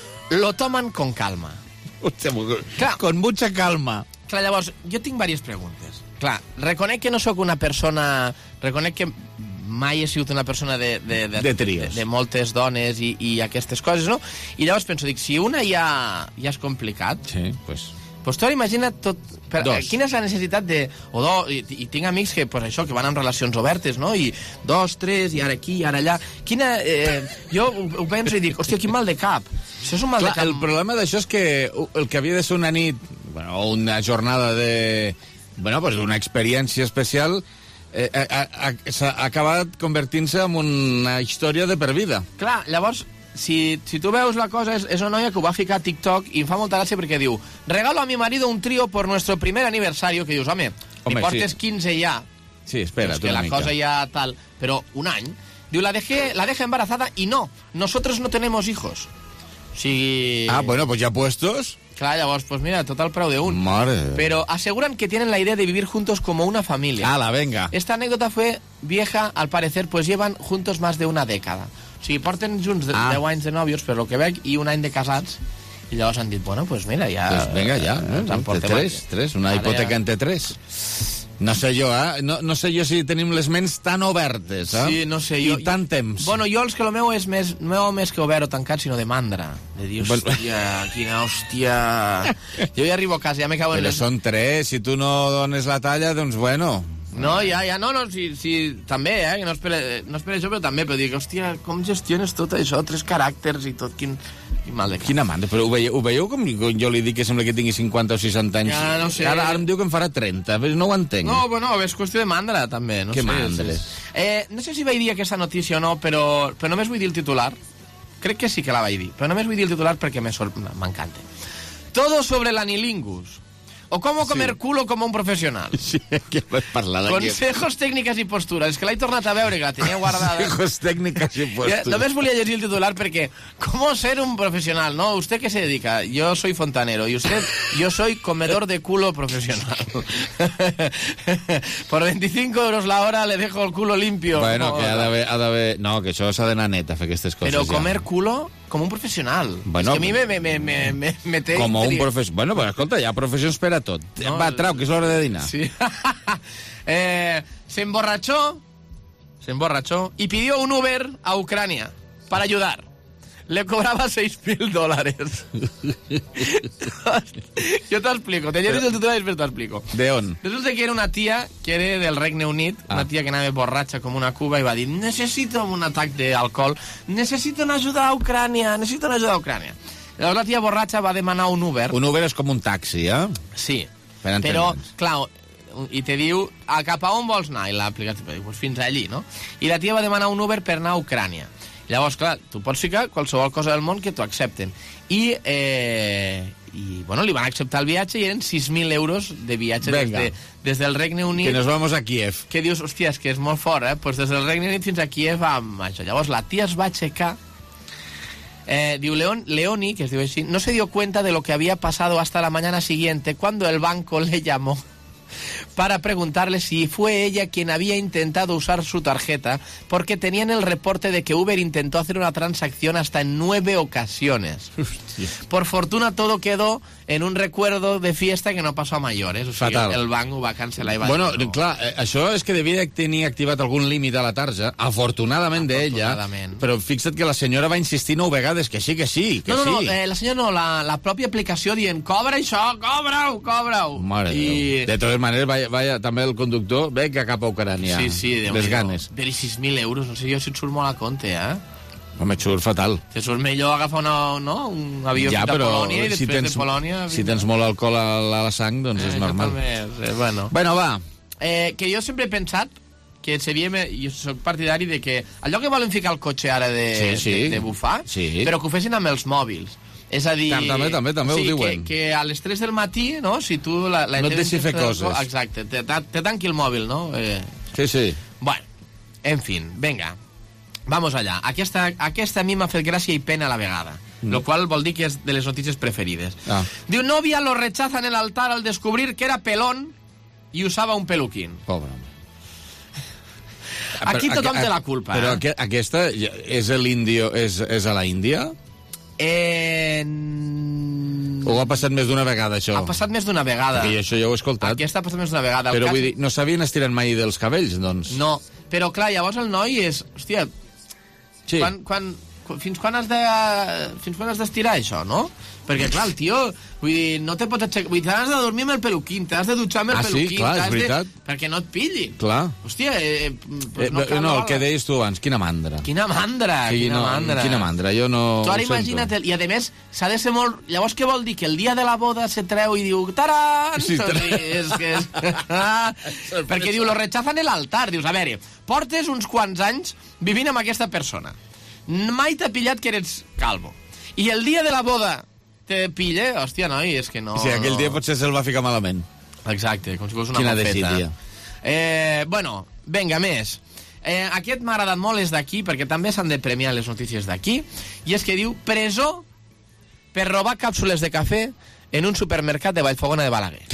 Lo toman con calma. Hòstia, clar, con mucha calma. Clar, llavors, jo tinc diverses preguntes. Clar, reconec que no sóc una persona... Reconec que mai he sigut una persona de... De, de, de trios. De, de moltes dones i, i aquestes coses, no? I llavors penso, dic, si una ja, ja és complicat... Sí, pues... Pues tu ara imagina't tot... Per, dos. Quina és la necessitat de... O do, i, I tinc amics que, pues això, que van en relacions obertes, no? I dos, tres, i ara aquí, i ara allà... Quina... Eh, jo ho, ho penso i dic, hòstia, quin mal de cap. Això és un mal Clar, de cap. el problema d'això és que el que havia de ser una nit, bueno, o una jornada de... Bueno, pues una experiència especial... Eh, ha, ha, s'ha acabat convertint-se en una història de per vida. Clar, llavors, si, si tu veus la cosa, és, és una noia que ho va ficar a TikTok i em fa molta gràcia perquè diu, regalo a mi marido un trío por nuestro primer aniversario, que dius, home, home li portes sí. quinze ja. Sí, espera't pues que una la mica. cosa ja tal, però un any. Diu, la, dejé, la deja embarazada y no, nosotros no tenemos hijos. O sigui... Ah, bueno, pues ya puestos... Clar, llavors, pues mira, tot el preu de un. Madre. Pero aseguran que tienen la idea de vivir juntos como una familia. Ala, venga. Esta anécdota fue vieja, al parecer, pues llevan juntos más de una década. O sigui, porten junts ah. deu anys de nòvios, per lo que veig, i un any de casats. I llavors han dit, bueno, pues mira, ja... Pues venga, ja. Eh, eh, tres, tres, una Ara hipoteca ja. entre tres. No sé jo, eh? No, no sé jo si tenim les ments tan obertes, eh? Sí, no sé, I jo... tant temps. Bueno, jo els que lo meu és més, no més que obert o tancat, sinó de mandra. De dir, hòstia, quina hòstia... Jo ja arribo a casa, ja me cago en... Però les... són tres, si tu no dones la talla, doncs bueno... No, ja, ja, no, no, sí, sí, també, eh, que no és, per, no és per això, però també, però dic, hòstia, com gestiones tot això, tres caràcters i tot, quin, quin mal de cap. Quina mandra, però ho veieu, ho veieu com jo li dic que sembla que tingui cinquanta o seixanta anys? Ja, no sé. Ara, ara em diu que em farà trenta, però no ho entenc. No, bueno, és qüestió de mandra, també, no Què sé. mandres? Eh, no sé si vaig dir aquesta notícia o no, però, però només vull dir el titular. Crec que sí que la vaig dir, però només vull dir el titular perquè m'encanta. Todo sobre l'anilingus. o cómo comer culo como un profesional. Sí, que vaig parlar d'aquí. Consejos, tècniques i postures. És que l'he tornat a veure, que la tenia guardada. Consejos, tècniques i postures. Ja, només volia llegir el titular perquè ¿cómo ser un profesional? ¿No? ¿Usted qué se dedica? Yo soy fontanero. ¿Y usted? Yo soy comedor de culo profesional. Por veinticinco euros la hora le dejo el culo limpio. Bueno, no, que ha d'haver... Ha d'haver... No, que això s'ha d'anar net a fer aquestes coses. Però comer ja. culo com un professional. Bueno, és que a mi me, me, me, me, me, me té... Com un professional. Bueno, però escolta, hi ha professions per a tot. No, Va, trau, que és l'hora de dinar. Sí. eh, se emborrachó, se emborrachó y pidió un Uber a Ucrania para ayudar. Le cobraba seis mil dólares. Yo te explico. Te llegis el titular i després t'ho explico. De on? Resulta que era una tía que era del Regne Unit, ah. una tía que anava borratxa com una cuba i va dir necessito un atac d'alcohol, necessito una ajuda a Ucrània, necessito una ajuda a Ucrània. Llavors la tia borratxa va demanar un Uber. Un Uber és com un taxi, eh? Sí, però, clar, i te diu, a cap a on vols anar? I l'ha aplicat, pues fins allí, no? I la tia va demanar un Uber per anar a Ucrània. Llavors, clar, tu pots ficar qualsevol cosa del món que t'ho accepten. I, eh, i, bueno, li van acceptar el viatge i eren sis mil euros de viatge des, de, des del Regne Unit. Que nos vamos a Kiev. Que dius, hòstia, és que és molt fort, eh? Pues des del Regne Unit fins a Kiev amb això. Llavors, la tia es va aixecar. Eh, diu, León, Leoni, que es diu així, no se dio cuenta de lo que había pasado hasta la mañana siguiente cuando el banco le llamó para preguntarle si fue ella quien había intentado usar su tarjeta, porque tenían el reporte de que Uber intentó hacer una transacción hasta en nueve ocasiones. Hostia. Por fortuna todo quedó en un recuerdo de fiesta que no pasó a mayores. O sigui, Fatal. El banc ho va cancel·lar i va Bueno, dir, no. clar, eh, això és que devia tenir activat algun límit a la tarja, afortunadament d'ella, però fixa't que la senyora va insistir nou vegades que sí, que sí, que no, no, sí. no, eh, la senyora no, la, la pròpia aplicació dient cobra això, cobra-ho, cobra-ho. Mare I... I... De totes maneres, vaya, vaya, també el conductor ve que cap a Ucrània. Sí, sí, Déu les mío. ganes. Però sis mil euros, no sé jo si et surt molt a compte, eh? Home, et surt fatal. Te surt millor agafar una, no? un avió Ja, fins a però Polònia i després si tens, de Polònia... si tens molt alcohol a la, a la sang, doncs eh, és normal. Més, eh, bueno. Bueno, va. Eh, que jo sempre he pensat que seria... Jo soc partidari de que allò que volen ficar al cotxe ara de, Sí, sí. de, de bufar, Sí. però que ho fessin amb els mòbils. És a dir... També, també, també o sigui, ho diuen. Que, que a les tres del matí, no?, si tu... La, la No et deixi fer coses. Exacte, te, te, te tanqui el mòbil, no? Eh... Sí, sí. Bueno, en fin, venga. Vamos allá. Aquesta, aquesta a mi m'ha fet gràcia i pena a la vegada. Mm. Lo cual vol dir que és de les notícies preferides. Ah. Diu, novia lo rechaza en el altar al descubrir que era pelón y usaba un peluquín. Pobre. Aquí Però, tothom a, té la culpa. Però eh? aquesta és l'índio, és, és a la Índia? Eh... O ha passat més d'una vegada, això? Ha passat més d'una vegada. Perquè això ja ho he escoltat. Aquesta ha passat més d'una vegada. El Però cas... vull dir, no s'havien estirat mai dels cabells, doncs? No, però clar, llavors el noi és... Hòstia, sí. quan, quan, fins quan has de... Fins quan has d'estirar això, no? Perquè, clar, el tio... Vull dir, no te pots aixecar... Vull dir, t'has de dormir amb el peluquín, t'has de dutxar amb el ah, peluquín... sí? Clar, és veritat. De... Perquè no et pillin. Clar. Hòstia, eh, pues Eh, no, no, no, el que deies tu abans, quina mandra. Quina mandra, sí, quina no, mandra. Quina mandra, jo no... Tu ara imagina't, i a més, s'ha de ser molt... Llavors què vol dir? Que el dia de la boda se treu i diu... Taran! Sí, tar... és que és... Perquè diu, lo rechazan el altar. Dius, a veure, portes uns quants anys vivint amb aquesta persona. Mai t'ha pillat que eres calvo. I el dia de la boda te pille, hòstia, noi, és que no... Sí, aquell no... dia potser se'l va ficar malament. Exacte, com si fos una Quina mofeta. decidia. Eh, bueno, venga, més. Eh, aquest m'ha agradat molt, és d'aquí, perquè també s'han de premiar les notícies d'aquí, i és que diu, presó per robar càpsules de cafè en un supermercat de Vallfogona de Balaguer.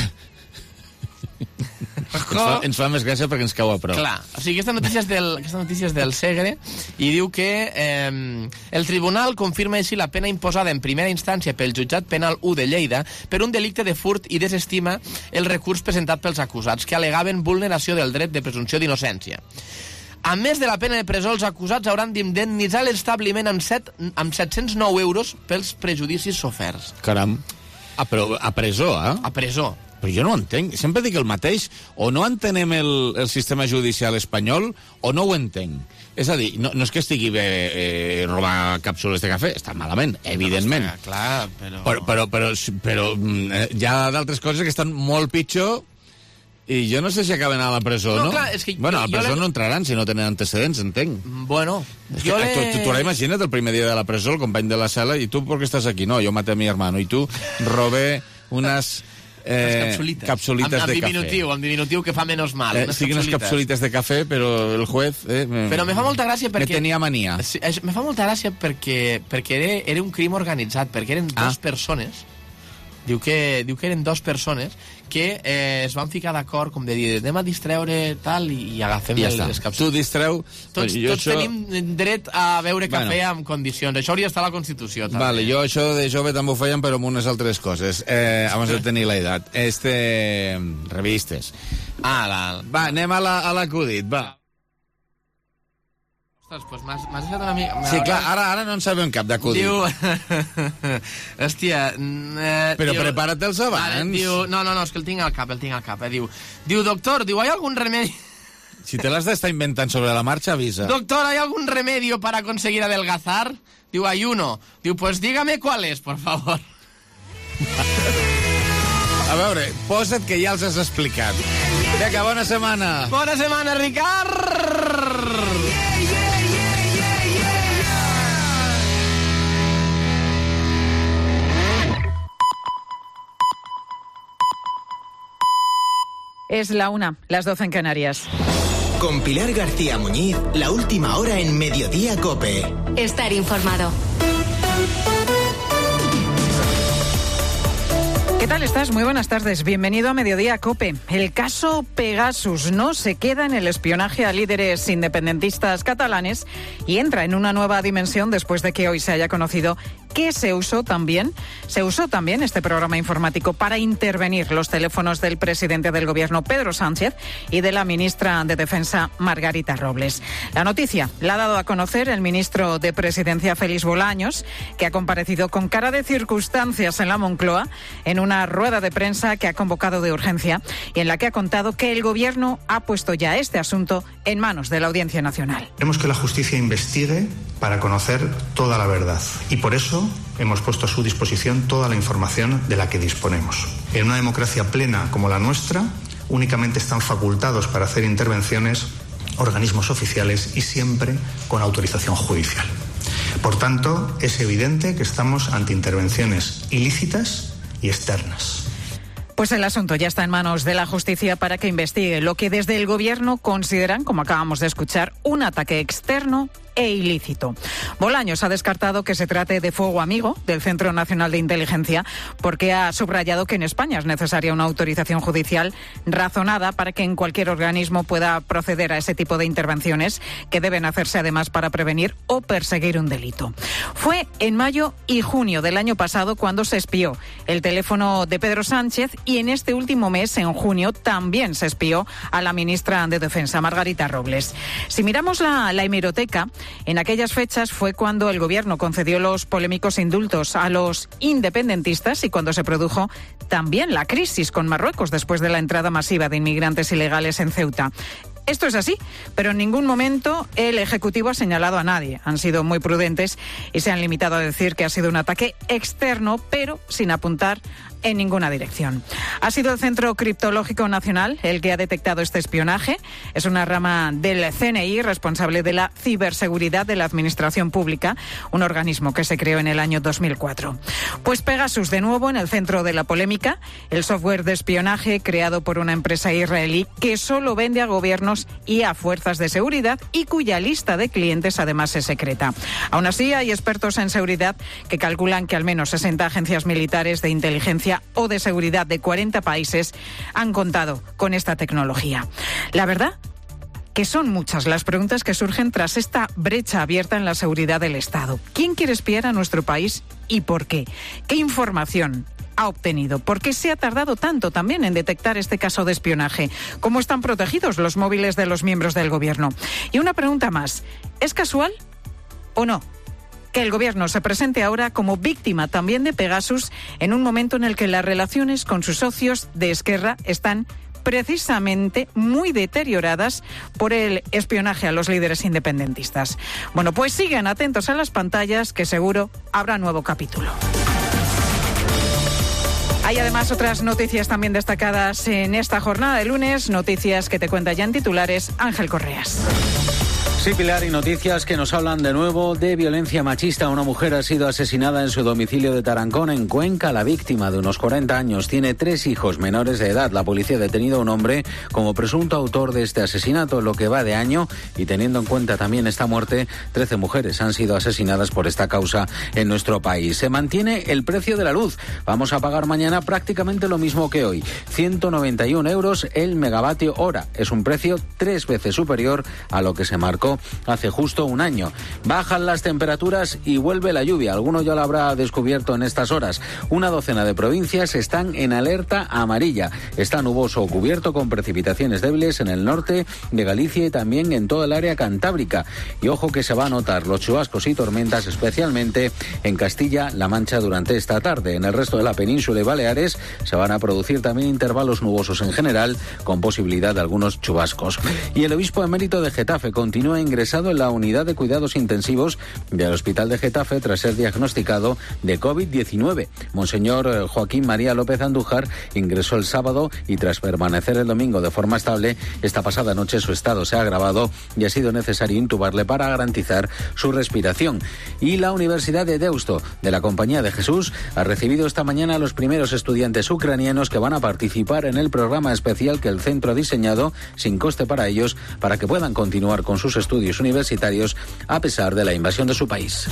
Ens fa, ens fa més gràcia perquè ens cau a prop. Clar, o sigui, aquesta notícia és del, aquesta notícia és del Segre i diu que eh, el tribunal confirma així la pena imposada en primera instància pel jutjat penal u de Lleida per un delicte de furt i desestima el recurs presentat pels acusats que alegaven vulneració del dret de presumpció d'innocència. A més de la pena de presó, els acusats hauran d'indemnitzar l'establiment amb, set, amb set-cents nou euros pels prejudicis soferts. Caram. Ah, però a presó, eh? A presó. Però jo no ho entenc. Sempre dic el mateix. O no entenem el, el sistema judicial espanyol o no ho entenc. És a dir, no, no és que estigui bé eh, robar càpsules de cafè, està malament, evidentment. No, està clar, però... Però, però, però, però eh, hi ha d'altres coses que estan molt pitjor i jo no sé si acaben a la presó, no? no? Clar, és que bueno, a la jo presó le... no entraran si no tenen antecedents, entenc. Bueno, és jo que, le... tu, tu, tu ara imagina't el primer dia de la presó, el company de la sala, i tu, ¿por qué estás aquí? No, yo maté a mi hermano, y tú robé unas... Eh, capsulites. capsulites amb, amb de diminutiu, cafè. amb diminutiu que fa menos mal. Eh, siguin les capsulites de cafè, però el juez... Eh, però me fa molta gràcia perquè... Me tenia mania. Sí, me fa molta gràcia perquè, perquè era, era un crim organitzat, perquè eren ah. dues persones... Diu que, diu que eren dues persones que eh, es van ficar d'acord com de dir, anem a distreure tal i, i agafem ja les, està. les capsules. Tu distreu... Tots, jo tots això... tenim dret a beure cafè bueno. en condicions. Això hauria d'estar a la Constitució. També. Vale, jo això de jove també ho feien, però amb unes altres coses, eh, abans de tenir la edat. Este... revistes. Ah, la... Va, anem a la, a l'acudit, va. Ostres, pues m'has deixat una mica... Sí, clar, ara, ara no en sabem cap d'acudit. Diu... Hòstia... Eh, Però diu... prepara-te'ls abans. Vale, diu... No, no, no, és que el tinc al cap, el tinc al cap. Eh? Diu, diu, doctor, diu, ¿hay algún remedio? Si te l'has d'estar inventant sobre la marxa, avisa. Doctor, ¿hay algún remedio para conseguir adelgazar? Diu, hay uno. Diu, pues dígame cuál es, por favor. A veure, posa't que ja els has explicat. Vinga, bona setmana. Bona setmana, Ricard! Es la una, las doce en Canarias. Con Pilar García Muñiz, la última hora en Mediodía COPE. Estar informado. ¿Qué tal estás? Muy buenas tardes. Bienvenido a Mediodía COPE. El caso Pegasus no se queda en el espionaje a líderes independentistas catalanes y entra en una nueva dimensión después de que hoy se haya conocido que se usó también, se usó también este programa informático para intervenir los teléfonos del presidente del gobierno, Pedro Sánchez, y de la ministra de Defensa, Margarita Robles. La noticia la ha dado a conocer el ministro de Presidencia, Félix Bolaños, que ha comparecido con cara de circunstancias en la Moncloa en una rueda de prensa que ha convocado de urgencia y en la que ha contado que el gobierno ha puesto ya este asunto en manos de la Audiencia Nacional. Queremos que la justicia investigue para conocer toda la verdad y por eso hemos puesto a su disposición toda la información de la que disponemos. En una democracia plena como la nuestra, únicamente están facultados para hacer intervenciones organismos oficiales y siempre con autorización judicial. Por tanto, es evidente que estamos ante intervenciones ilícitas y externas. Pues el asunto ya está en manos de la justicia para que investigue lo que desde el gobierno consideran, como acabamos de escuchar, un ataque externo e ilícito. Bolaños ha descartado que se trate de fuego amigo del Centro Nacional de Inteligencia porque ha subrayado que en España es necesaria una autorización judicial razonada para que en cualquier organismo pueda proceder a ese tipo de intervenciones que deben hacerse además para prevenir o perseguir un delito. Fue en mayo y junio del año pasado cuando se espió el teléfono de Pedro Sánchez y en este último mes, en junio, también se espió a la ministra de Defensa, Margarita Robles. Si miramos la, la hemeroteca, en aquellas fechas fue cuando el gobierno concedió los polémicos indultos a los independentistas y cuando se produjo también la crisis con Marruecos después de la entrada masiva de inmigrantes ilegales en Ceuta. Esto es así, pero en ningún momento el Ejecutivo ha señalado a nadie. Han sido muy prudentes y se han limitado a decir que ha sido un ataque externo, pero sin apuntar en ninguna dirección. Ha sido el Centro Criptológico Nacional el que ha detectado este espionaje. Es una rama del C N I responsable de la ciberseguridad de la Administración Pública, un organismo que se creó en el año dos mil cuatro. Pues Pegasus, de nuevo, en el centro de la polémica, el software de espionaje creado por una empresa israelí que solo vende a gobiernos y a fuerzas de seguridad y cuya lista de clientes además es secreta. Aún así, hay expertos en seguridad que calculan que al menos sesenta agencias militares de inteligencia o de seguridad de cuarenta países han contado con esta tecnología. La verdad que son muchas las preguntas que surgen tras esta brecha abierta en la seguridad del Estado. ¿Quién quiere espiar a nuestro país y por qué? ¿Qué información ha obtenido? ¿Por qué se ha tardado tanto también en detectar este caso de espionaje? ¿Cómo están protegidos los móviles de los miembros del Gobierno? Y una pregunta más, ¿es casual o no que el Gobierno se presente ahora como víctima también de Pegasus en un momento en el que las relaciones con sus socios de Esquerra están precisamente muy deterioradas por el espionaje a los líderes independentistas? Bueno, pues sigan atentos a las pantallas, que seguro habrá nuevo capítulo. Hay además otras noticias también destacadas en esta jornada de lunes, noticias que te cuenta ya en titulares Ángel Correas. Sí, Pilar, y noticias que nos hablan de nuevo de violencia machista. Una mujer ha sido asesinada en su domicilio de Tarancón, en Cuenca. La víctima, de unos cuarenta años, tiene tres hijos menores de edad. La policía ha detenido a un hombre como presunto autor de este asesinato. Lo que va de año, y teniendo en cuenta también esta muerte, trece mujeres han sido asesinadas por esta causa en nuestro país. Se mantiene el precio de la luz. Vamos a pagar mañana prácticamente lo mismo que hoy. ciento noventa y un euros el megavatio hora. Es un precio tres veces superior a lo que se marcó hace justo un año. Bajan las temperaturas y vuelve la lluvia. Alguno ya lo habrá descubierto en estas horas. Una docena de provincias están en alerta amarilla. Está nuboso o cubierto con precipitaciones débiles en el norte de Galicia y también en toda el área cantábrica. Y ojo que se va a notar los chubascos y tormentas, especialmente en Castilla-La Mancha durante esta tarde. En el resto de la península y Baleares se van a producir también intervalos nubosos en general, con posibilidad de algunos chubascos. Y el obispo emérito de Getafe continúa ingresado en la unidad de cuidados intensivos del Hospital de Getafe tras ser diagnosticado de covid diecinueve. Monseñor Joaquín María López Andújar ingresó el sábado y tras permanecer el domingo de forma estable, esta pasada noche su estado se ha agravado y ha sido necesario intubarle para garantizar su respiración. Y la Universidad de Deusto, de la Compañía de Jesús, ha recibido esta mañana a los primeros estudiantes ucranianos que van a participar en el programa especial que el centro ha diseñado sin coste para ellos, para que puedan continuar con sus estudios universitarios a pesar de la invasión de su país.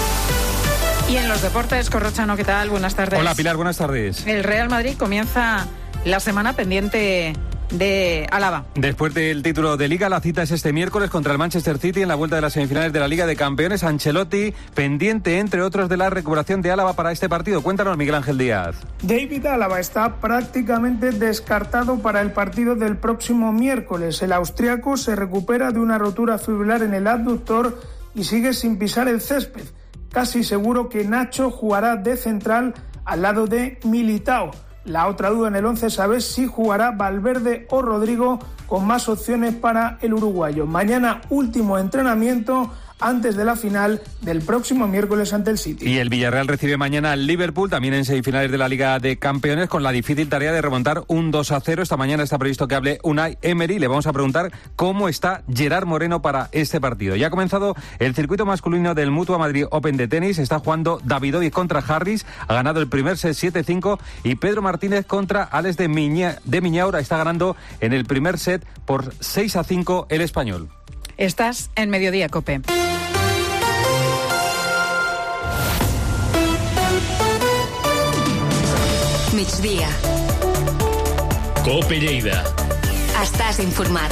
Y en los deportes, Corrochano, ¿qué tal? Buenas tardes. Hola, Pilar, buenas tardes. El Real Madrid comienza la semana pendiente de Álava. Después del título de Liga, la cita es este miércoles contra el Manchester City en la vuelta de las semifinales de la Liga de Campeones. Ancelotti pendiente, entre otros, de la recuperación de Álava para este partido. Cuéntanos, Miguel Ángel Díaz. David Álava está prácticamente descartado para el partido del próximo miércoles. El austriaco se recupera de una rotura fibrilar en el abductor y sigue sin pisar el césped. Casi seguro que Nacho jugará de central al lado de Militao. La otra duda en el once es saber si jugará Valverde o Rodrigo, con más opciones para el uruguayo. Mañana último entrenamiento antes de la final del próximo miércoles ante el City. Y el Villarreal recibe mañana al Liverpool, también en semifinales de la Liga de Campeones, con la difícil tarea de remontar un dos a cero. Esta mañana está previsto que hable Unai Emery. Le vamos a preguntar cómo está Gerard Moreno para este partido. Ya ha comenzado el circuito masculino del Mutua Madrid Open de tenis. Está jugando Davidovich contra Harris. Ha ganado el primer set siete cinco. Y Pedro Martínez contra Alex de, Miña, de Miñaura. Está ganando en el primer set por seis a cinco el español. Estás en Mediodía, COPE. Migdia. COPE Lleida. Estàs informat.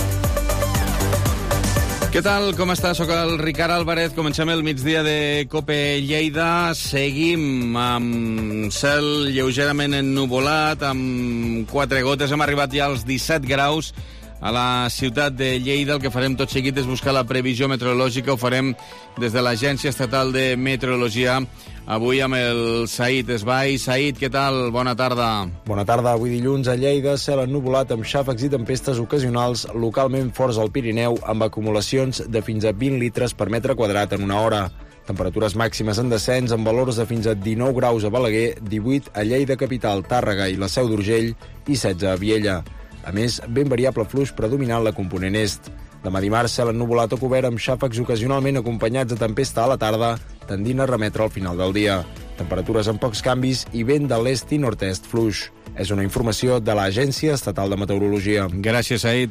Què tal? Com està? Soc el Ricard Álvarez. Comencem el migdia de COPE Lleida. Seguim amb cel lleugerament ennuvolat, amb quatre gotes. Hem arribat ja als disset graus a la ciutat de Lleida. El que farem tot seguit és buscar la previsió meteorològica. Ho farem des de l'Agència Estatal de Meteorologia, avui amb el Said Esbai. Said, què tal? Bona tarda. Bona tarda. Avui dilluns a Lleida, cel ennuvolat amb xàfecs i tempestes ocasionals localment forts al Pirineu, amb acumulacions de fins a vint litres per metre quadrat en una hora. Temperatures màximes en descens amb valors de fins a dinou graus a Balaguer, divuit a Lleida capital, Tàrrega i la Seu d'Urgell i setze a Viella. A més, ben variable fluix predominant la component est. Demà dimarts, cel ennuvolat o cobert amb xàfecs ocasionalment acompanyats de tempesta a la tarda, tendint a remetre al final del dia. Temperatures amb pocs canvis i vent de l'est i nord-est fluix. És una informació de l'Agència Estatal de Meteorologia. Gràcies, Said.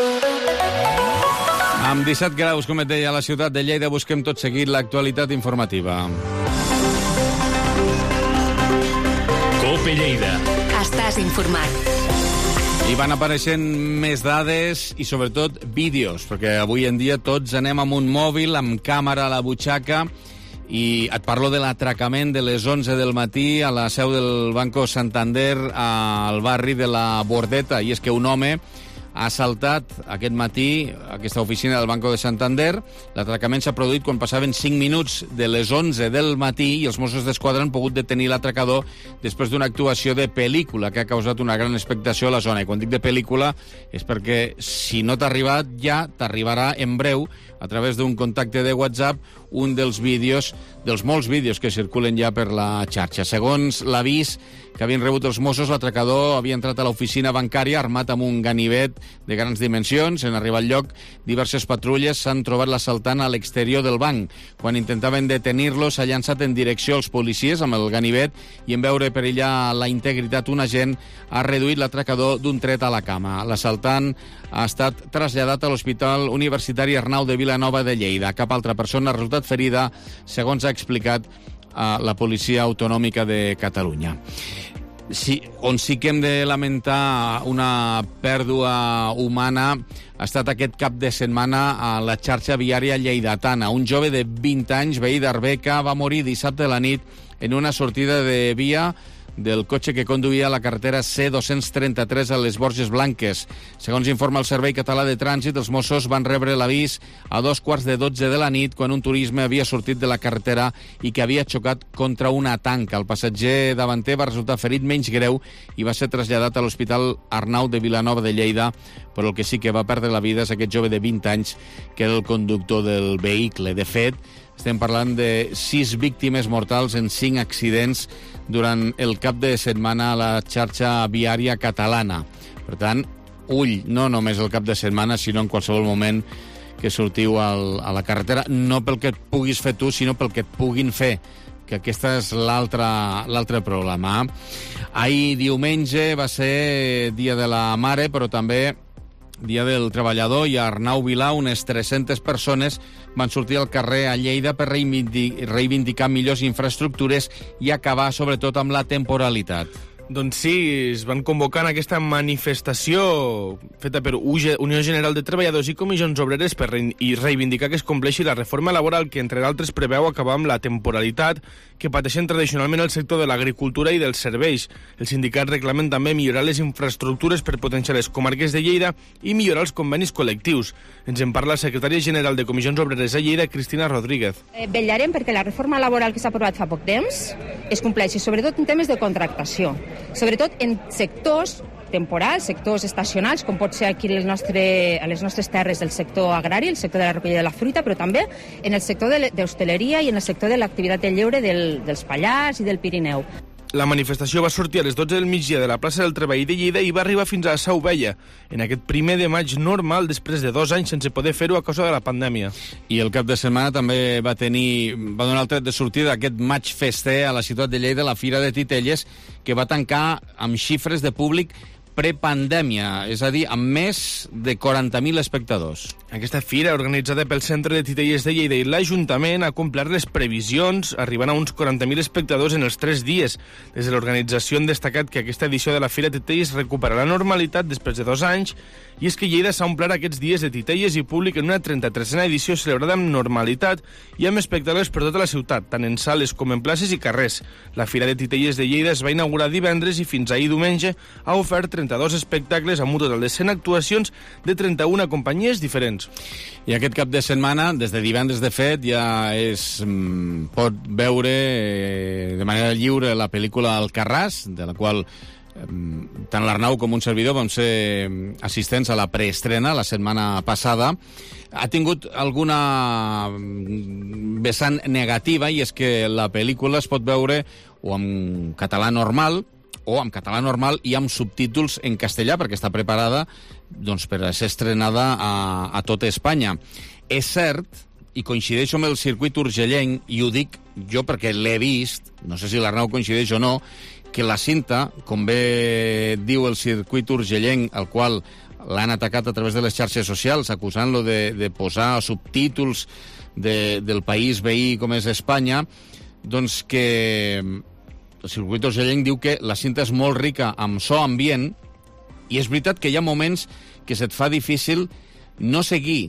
Amb disset graus, com et deia, a la ciutat de Lleida, busquem tot seguit l'actualitat informativa. COPE Lleida. Estàs informat. I van apareixent més dades i, sobretot, vídeos, perquè avui en dia tots anem amb un mòbil, amb càmera a la butxaca, i et parlo de l'atracament de les onze del matí a la seu del Banco Santander, al barri de la Bordeta. I és que un home ha assaltat aquest matí aquesta oficina del Banco de Santander. L'atracament s'ha produït quan passaven cinc minuts de les onze del matí i els Mossos d'Esquadra han pogut detenir l'atracador després d'una actuació de pel·lícula que ha causat una gran expectació a la zona. I quan dic de pel·lícula és perquè, si no t'ha arribat ja, t'arribarà en breu, a través d'un contacte de WhatsApp, un dels vídeos, dels molts vídeos que circulen ja per la xarxa. Segons l'avís que havien rebut els Mossos, l'atracador havia entrat a l'oficina bancària armat amb un ganivet de grans dimensions. En arribar al lloc, diverses patrulles s'han trobat l'assaltant a l'exterior del banc. Quan intentaven detenir-lo, s'ha llançat en direcció als policies amb el ganivet i en veure perillar la integritat, un agent ha reduït l'atracador d'un tret a la cama. L'assaltant ha estat traslladat a l'Hospital Universitari Arnau de Vilanova de Lleida. Cap altra persona ha resultat ferida, segons ha explicat a la Policia Autonòmica de Catalunya. Sí, on sí que hem de lamentar una pèrdua humana ha estat aquest cap de setmana a la xarxa viària lleidatana. Un jove de vint anys, veí d'Arbeca, va morir dissabte a la nit en una sortida de via del cotxe que conduïa a la carretera C dos-cents trenta-tres a les Borges Blanques. Segons informa el Servei Català de Trànsit, els Mossos van rebre l'avís a dos quarts de dotze de la nit quan un turisme havia sortit de la carretera i que havia xocat contra una tanca. El passatger davanter va resultar ferit menys greu i va ser traslladat a l'Hospital Arnau de Vilanova de Lleida, però el que sí que va perdre la vida és aquest jove de vint anys que era el conductor del vehicle. De fet, estem parlant de sis víctimes mortals en cinc accidents durant el cap de setmana a la xarxa viària catalana. Per tant, ull, no només el cap de setmana, sinó en qualsevol moment que sortiu al, a la carretera, no pel que et puguis fer tu, sinó pel que et puguin fer, que aquest és l'altre problema. Ahir diumenge va ser Dia de la Mare, però també Dia del Treballador, i a Arnau Vilà unes tres-centes persones van sortir al carrer a Lleida per reivindicar millors infraestructures i acabar sobretot amb la temporalitat. Doncs sí, es van convocar en aquesta manifestació feta per Unió General de Treballadors i Comissions Obreres per reivindicar que es compleixi la reforma laboral que, entre d'altres, preveu acabar amb la temporalitat que pateixen tradicionalment el sector de l'agricultura i dels serveis. Els sindicats reclamen també millorar les infraestructures per potenciar les comarques de Lleida i millorar els convenis col·lectius. Ens en parla la secretària general de Comissions Obreres a Lleida, Cristina Rodríguez. Eh, vetllarem perquè la reforma laboral que s'ha aprovat fa poc temps es compleixi, sobretot en temes de contractació, sobretot en sectors temporals, sectors estacionals, com pot ser aquí el nostre, a les nostres terres del sector agrari, el sector de la recollida de la fruita, però també en el sector d'hostaleria i en el sector de l'activitat del lleure del, dels Pallars i del Pirineu. La manifestació va sortir a les dotze del migdia de la plaça del Treball de Lleida i va arribar fins a Sau Vella, en aquest primer de maig normal després de dos anys sense poder fer-ho a causa de la pandèmia. I el cap de setmana també va tenir, va donar el tret de sortida aquest maig fester a la ciutat de Lleida, la Fira de Titelles, que va tancar amb xifres de públic prepandèmia, és a dir, amb més de quaranta mil espectadors. Aquesta fira, organitzada pel Centre de Titelles de Lleida i l'Ajuntament, ha complert les previsions, arribant a uns quaranta mil espectadors en els tres dies. Des de l'organització han destacat que aquesta edició de la Fira Titelles recupera la normalitat després de dos anys, i és que Lleida s'ha omplert aquests dies de titelles i públic en una trenta-tresena edició celebrada amb normalitat i amb espectacles per tota la ciutat, tant en sales com en places i carrers. La Fira de Titelles de Lleida es va inaugurar divendres i fins ahir diumenge ha ofert trenta-dos espectacles amb un total de cent actuacions de trenta-una companyies diferents. I aquest cap de setmana, des de divendres de fet, ja es mm, pot veure eh, de manera lliure la pel·lícula Alcarràs, de la qual tant l'Arnau com un servidor vam ser assistents a la preestrena la setmana passada. Ha tingut alguna vessant negativa, i és que la pel·lícula es pot veure o en català normal o en català normal i amb subtítols en castellà, perquè està preparada doncs, per a ser estrenada a, a tota Espanya. És cert, i coincideixo amb el circuit urgellenc, i ho dic jo perquè l'he vist, no sé si l'Arnau coincideix o no, que la cinta, com bé diu el circuit urgellenc, al qual l'han atacat a través de les xarxes socials, acusant-lo de, de posar subtítols de, del país veí com és Espanya, doncs que el circuit urgellenc diu que la cinta és molt rica amb so ambient, i és veritat que hi ha moments que se't fa difícil no seguir,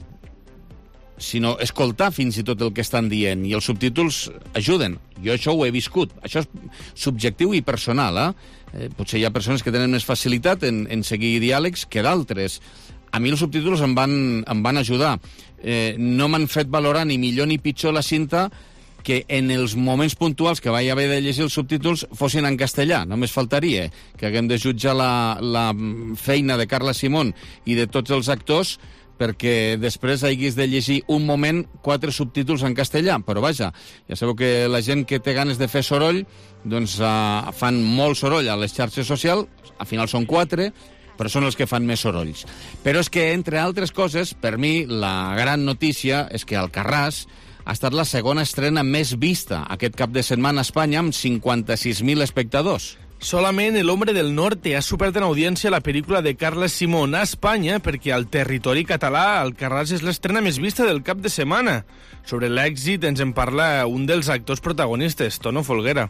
sinó escoltar fins i tot el que estan dient, i els subtítols ajuden. Jo això ho he viscut. Això és subjectiu i personal, eh? eh potser hi ha persones que tenen més facilitat en, en seguir diàlegs que d'altres. A mi els subtítols em van, em van ajudar. Eh, no m'han fet valorar ni millor ni pitjor la cinta que en els moments puntuals que vaig haver de llegir els subtítols fossin en castellà. Només faltaria que haguem de jutjar la, la feina de Carla Simón i de tots els actors perquè després haguis de llegir un moment quatre subtítols en castellà, però vaja, ja sabeu que la gent que té ganes de fer soroll, doncs uh, fan molt soroll a les xarxes socials, al final són quatre, però són els que fan més sorolls. Però és que, entre altres coses, per mi, la gran notícia és que Alcarràs ha estat la segona estrena més vista aquest cap de setmana a Espanya, amb cinquanta-sis mil espectadors. Solament El hombre del norte ha superat en audiència la pel·lícula de Carles Simón a Espanya, perquè al territori català Alcarràs és l'estrena més vista del cap de setmana. Sobre l'èxit ens en parla un dels actors protagonistes, Tono Folguera.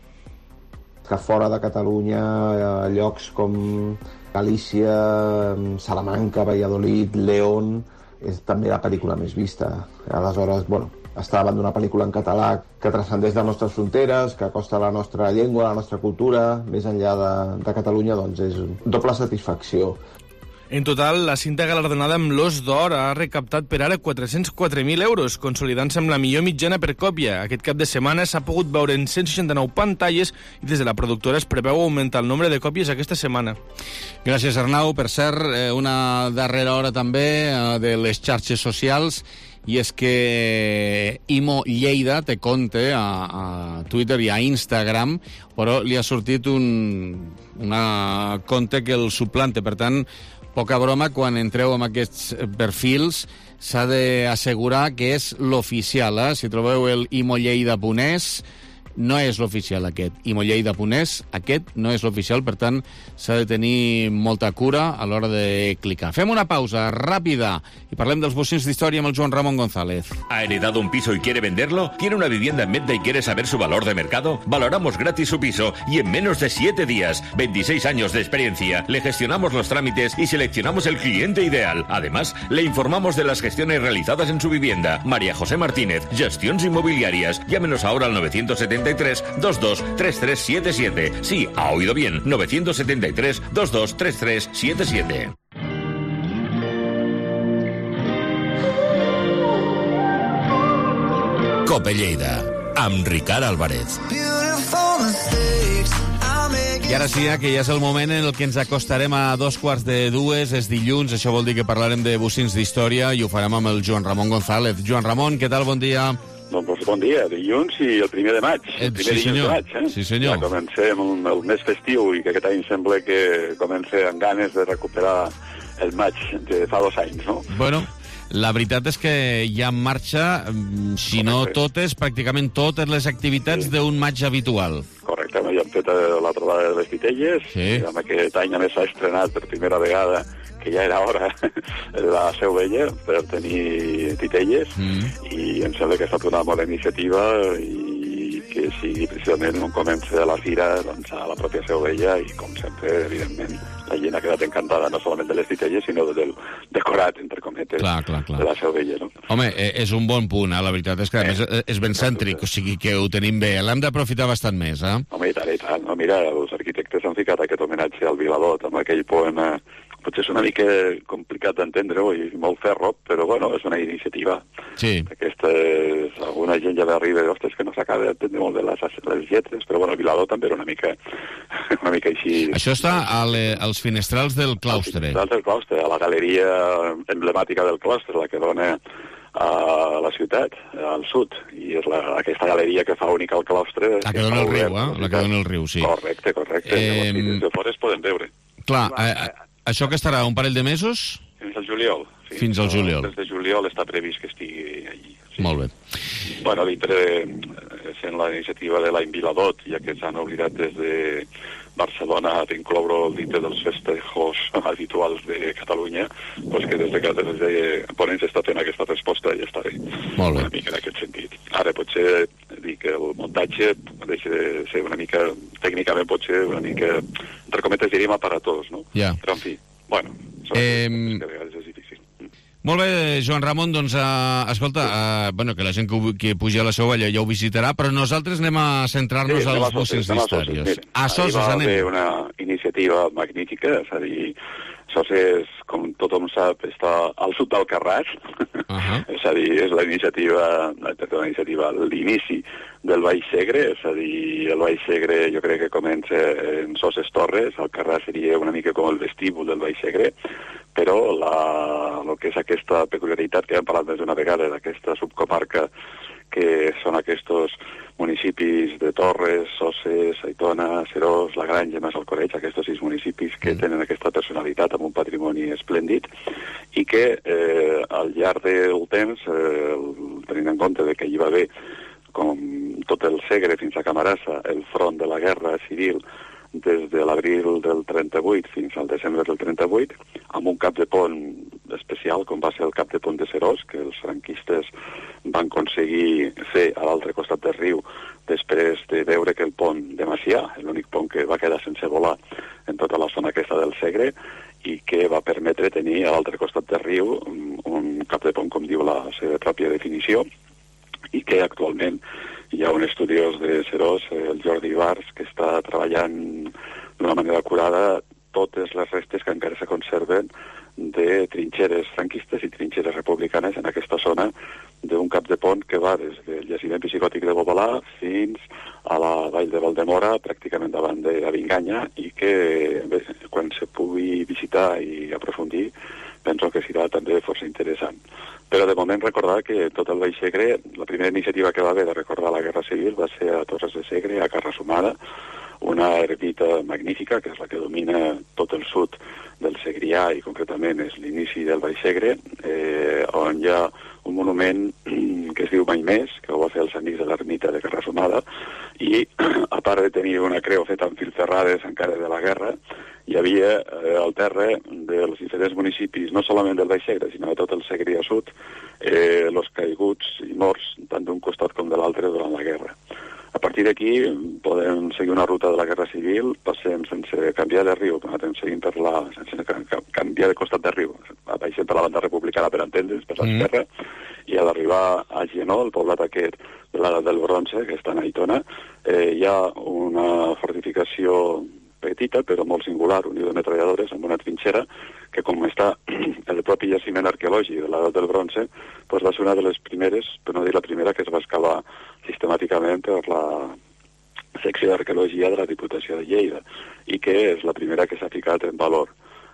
Que fora de Catalunya, a llocs com Galícia, Salamanca, Valladolid, León, és també la pel·lícula més vista. Aleshores, bueno, estar davant d'una pel·lícula en català que transcendeix les nostres fronteres, que acosta la nostra llengua, la nostra cultura, més enllà de, de Catalunya, doncs és doble satisfacció. En total, la cinta galardonada amb l'Os d'Or ha recaptat per ara quatre-cents quatre mil euros, consolidant-se amb la millor mitjana per còpia. Aquest cap de setmana s'ha pogut veure en cent seixanta-nou pantalles i des de la productora es preveu augmentar el nombre de còpies aquesta setmana. Gràcies, Arnau. Per cert, una darrera hora també de les xarxes socials, i és que Imo Lleida té compte a, a Twitter i a Instagram, però li ha sortit un una compte que el suplante. Per tant, poca broma, quan entreu en aquests perfils s'ha d'assegurar que és l'oficial. Eh? Si trobeu el imolleida punt es, no és l'oficial aquest. imolleida punt es, aquest no és l'oficial, per tant, s'ha de tenir molta cura a l'hora de clicar. Fem una pausa ràpida i parlem dels bocins d'història amb el Joan Ramon González. ¿Ha heredado un piso y quiere venderlo? ¿Tiene una vivienda en venta y quiere saber su valor de mercado? Valoramos gratis su piso y en menos de siete días, veintiséis años de experiencia, le gestionamos los trámites y seleccionamos el cliente ideal. Además, le informamos de las gestiones realizadas en su vivienda. María José Martínez, Gestions Inmobiliarias. Llámenos ahora al novecientos setenta y tres, veintidós, treinta y tres setenta y siete. Sí, ha oído bien, novecientos setenta y tres, veintidós, treinta y tres setenta y siete. Cope Lleida, amb Ricard Álvarez. I ara sí, que ja és el moment en el que ens acostarem a dos quarts de dues, és dilluns, això vol dir que parlarem de bocins d'història i ho farem amb el Joan Ramon González. Joan Ramon, què tal? Bon dia. Doncs bon dia, dilluns i el primer de maig. El primer sí, dilluns senyor. de maig, eh? Sí, senyor. Ja comencem el, el mes festiu i que aquest any sembla que comença amb ganes de recuperar el maig de fa dos anys, no? Bueno, la veritat és que ja en marxa, si no totes, pràcticament totes les activitats sí. d'un maig habitual. Correcte, ja hem fet la trobada de les titelles, sí. I amb aquest any a més s'ha estrenat per primera vegada, que ja era hora, la Seu Vella per tenir titelles, mm. i em sembla que ha estat una bona iniciativa i que sigui precisament un començ de la fira doncs, a la pròpia Seu Vella i, com sempre, evidentment, la gent ha quedat encantada no solament de les titelles, sinó del decorat, entre cometes, clar, clar, clar. de la Seu Vella. No? Home, és un bon punt, eh? La veritat és que a més és ben cèntric, o sigui que ho tenim bé. L'hem d'aprofitar bastant més, eh? Home, i tant, i tant. No, mira, els arquitectes han ficat aquest homenatge al Viladot amb aquell poema. Potser és una mica complicat d'entendre-ho i molt ferro, però bueno, és una iniciativa. Sí. Aquesta és... Alguna gent ja arriba i ostres, que no s'acaba d'entendre molt bé les, les lletres, però bueno, el Vilador també era una mica, una mica així... Això està a le, als finestrals del claustre. Als finestrals del claustre, a la galeria emblemàtica del claustre, la que dona a la ciutat, al sud, i és la, aquesta galeria que fa única al claustre... La que dona el riu, eh? La que dona el riu, sí. Correcte, correcte. Eh... Des de fora es poden veure. Clar, eh, això que estarà un parell de mesos? Fins al juliol. Sí. Fins al juliol. Des de juliol està previst que estigui allí. Sí. Molt bé. Bueno, dintre sent la iniciativa de l'any Viladot, ja que s'han oblidat des de Barcelona d'incloure dintre dels festejos habituals de Catalunya, doncs que des de, des de Ponents està fent aquesta resposta i està bé. Molt bé. Una mica en aquest sentit. Ara potser dir que el muntatge deixa de ser una mica, tècnicament pot ser una mica, entre cometes diríem aparatós, no? Ja. Però en fi, bueno, eh... que a vegades és difícil. Molt bé, Joan Ramon, doncs, uh, escolta, uh, bueno, que la gent que, que pugi a la Seu Vella ja ho visitarà, però nosaltres anem a centrar-nos sí, als bocins d'històries. A Soses anem. Ahir va haver una iniciativa magnífica, és a dir, Soses, com tothom sap, està al sud d'Alcarràs, uh -huh. és a dir, és la iniciativa, la iniciativa, l'inici del Baix Segre, és a dir, el Baix Segre jo crec que comença en Soses Torres, Alcarràs seria una mica com el vestíbul del Baix Segre, però la, el que és aquesta peculiaritat que hem parlat més d'una vegada, d'aquesta subcomarca, que són aquests municipis de Torres, Soses, Aitona, Serós, La Granja, Massalcoreig, aquests sis municipis que tenen aquesta personalitat amb un patrimoni esplèndid i que eh, al llarg del temps, eh, tenint en compte de que hi va haver com tot el Segre fins a Camarasa, el front de la guerra civil des de l'abril del trenta-vuit fins al desembre del trenta-vuit, amb un cap de pont especial, com va ser el cap de pont de Serós, que els franquistes van aconseguir fer a l'altre costat del riu després de veure que el pont de Macià, l'únic pont que va quedar sense volar en tota la zona aquesta del Segre, i que va permetre tenir a l'altre costat del riu un cap de pont, com diu la seva pròpia definició, i que actualment hi ha un estudiós de Serós, el Jordi Ibars, que està treballant d'una manera acurada totes les restes que encara se conserven de trinxeres franquistes i trinxeres republicanes en aquesta zona d'un cap de pont que va des del jaciment visigòtic de Bobolà fins a la vall de Valdemora, pràcticament davant de Avinganya, i que bé, quan se pugui visitar i aprofundir penso que serà també força interessant. Però de moment recordar que tot el Baix Segre, la primera iniciativa que va haver de recordar la Guerra Civil va ser a Torres de Segre, a Carrasumada, una ermita magnífica, que és la que domina tot el sud del Segrià i concretament és l'inici del Baix Segre, eh, on hi ha un monument que es diu Mai Més, que ho va fer els amics de l'ermita de Carrasumada, i a part de tenir una creu feta amb filferrades encara de la guerra, hi havia eh, al terra dels diferents municipis, no solament del Baix Segre, sinó de tot el Segrià Sud, eh, els caiguts i morts tant d'un costat com de l'altre durant la guerra. A partir d'aquí podem seguir una ruta de la Guerra Civil, passem sense canviar de riu, anem seguint per la, sense canviar de costat de riu, baixem per la banda republicana per entendre's, per l'esquerra, mm. i a l'arribar a Gienó, el poblat aquest de l'edat del bronze, que està en Aitona, eh, hi ha una fortificació petita, però molt singular, un niu de metralladores amb una trinxera, que com està el propi jaciment arqueològic de l'edat del bronze, doncs va ser una de les primeres, per no dir la primera, que es va excavar sistemàticament per la secció d'arqueologia de la Diputació de Lleida, i que és la primera que s'ha ficat en valor.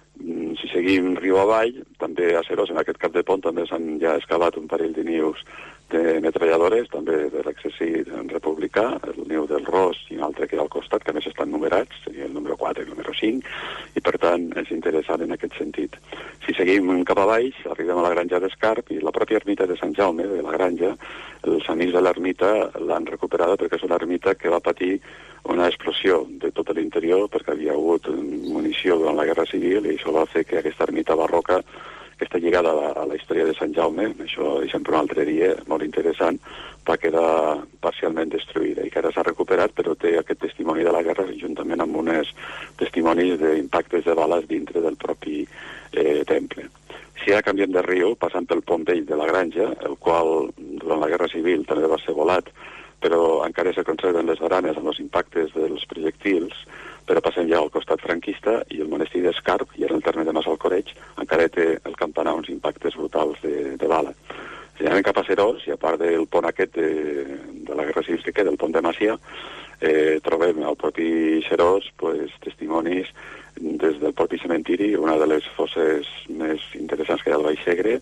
Si seguim riu avall, també a Serós, en aquest cap de pont, també s'han ja excavat un parell de nius de metralladores, també de l'exèrcit republicà, el niu del Ros i un altre que hi ha al costat, que a més estan numerats, seria el número quatre i el número cinc, i per tant és interessant en aquest sentit. Si seguim cap a baix, arribem a la granja d'Escarp, i la pròpia ermita de Sant Jaume, de la granja, els amics de l'ermita l'han recuperada perquè és una ermita que va patir una explosió de tot l'interior perquè havia hagut munició durant la Guerra Civil i això va fer que aquesta ermita barroca, que està lligada a la, a la història de Sant Jaume, això deixem per un altre dia, molt interessant, va quedar parcialment destruïda i que ara s'ha recuperat, però té aquest testimoni de la guerra juntament amb uns testimonis d'impactes de bales dintre del propi eh, temple. Si ara canviem de riu, passant pel pont vell de la granja, el qual durant la Guerra Civil també va ser volat, però encara se conserven les baranes amb els impactes dels projectils, però passem ja al costat franquista i el monestir d'Escarp, i en el terme de Massalcoreig, encara té el campanar uns impactes brutals de, de bala. Si anem cap a Serós, i a part del pont aquest de, de la Guerra Civil que queda, el pont de Macià, eh, trobem al propi Serós pues, testimonis des del propi cementiri, una de les fosses més interessants que hi ha al Baix Segre,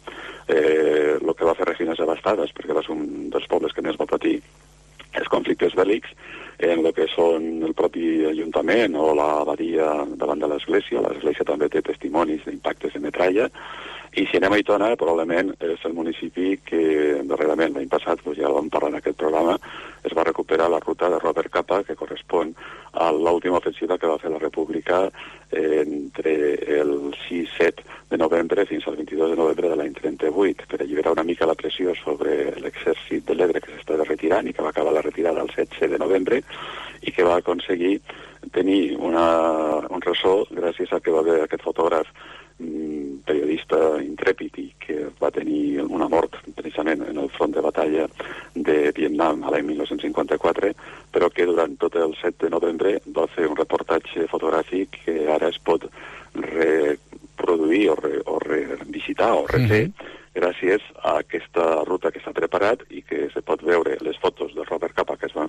eh, el que va fer Regines Devastades, perquè va ser un dels pobles que més va patir els conflictes bèl·lics, en el que són el propi ajuntament o l'abadia davant de l'església. L'església també té testimonis d'impactes de metralla, i si anem a Aitona, probablement és el municipi que darrerament, l'any passat, doncs ja vam parlar en aquest programa, es va recuperar la ruta de Robert Capa, que correspon a l'última ofensiva que va fer la República entre el sis set de novembre fins al vint-i-dos de novembre de l'any trenta-vuit, per alliberar una mica la pressió sobre l'exèrcit de l'Ebre que s'estava retirant i que va acabar la retirada el setze de novembre i que va aconseguir tenir una, un ressò gràcies a que va haver aquest fotògraf periodista intrèpid i que va tenir una mort precisament en el front de batalla de Vietnam a l'any dinou cinquanta-quatre, però que durant tot el set de novembre va fer un reportatge fotogràfic que ara es pot reproduir o, re, o revisitar o refer mm-hmm. gràcies a aquesta ruta que s'ha preparat i que se pot veure les fotos de Robert Capa que es van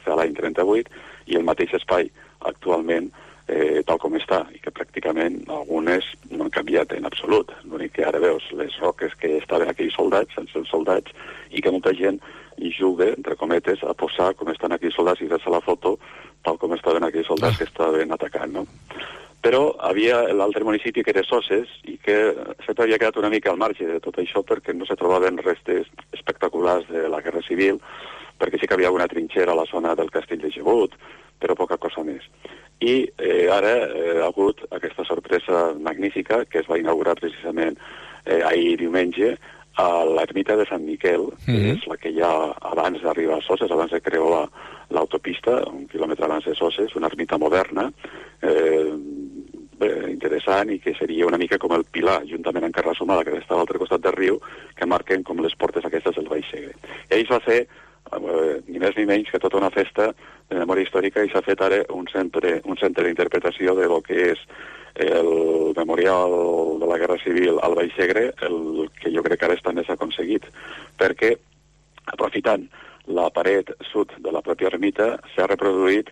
trenta-vuit, i el mateix espai actualment eh, tal com està, i que pràcticament algunes no han canviat en absolut. L'únic que ara veus les roques que estaven aquells soldats, sense els soldats, i que molta gent hi juga, entre cometes, a posar com estan aquells soldats i fer-se la foto tal com estaven aquells soldats que estaven atacant, no? Però havia l'altre municipi que era Soses i que sempre havia quedat una mica al marge de tot això perquè no se trobaven restes espectaculars de la Guerra Civil, perquè sí que havia una trinxera a la zona del Castell de Gebut, però poca cosa més. I eh, ara eh, ha hagut aquesta sorpresa magnífica que es va inaugurar precisament eh, ahir diumenge a l'ermita de Sant Miquel, que mm-hmm. és la que hi ha abans d'arribar a Soses, abans de creuar l'autopista, un quilòmetre abans de Soses, una ermita moderna, eh, bé, interessant, i que seria una mica com el Pilar, juntament amb Carrasco Mala, que està a l'altre costat del riu, que marquen com les portes aquestes del Baix Segre. I ahir es va fer eh, ni més ni menys que tota una festa de memòria històrica, i s'ha fet ara un centre, un centre d'interpretació de lo que és el memorial de la Guerra Civil al Baix Segre, el que jo crec que ara està més aconseguit, perquè aprofitant la paret sud de la pròpia ermita s'ha reproduït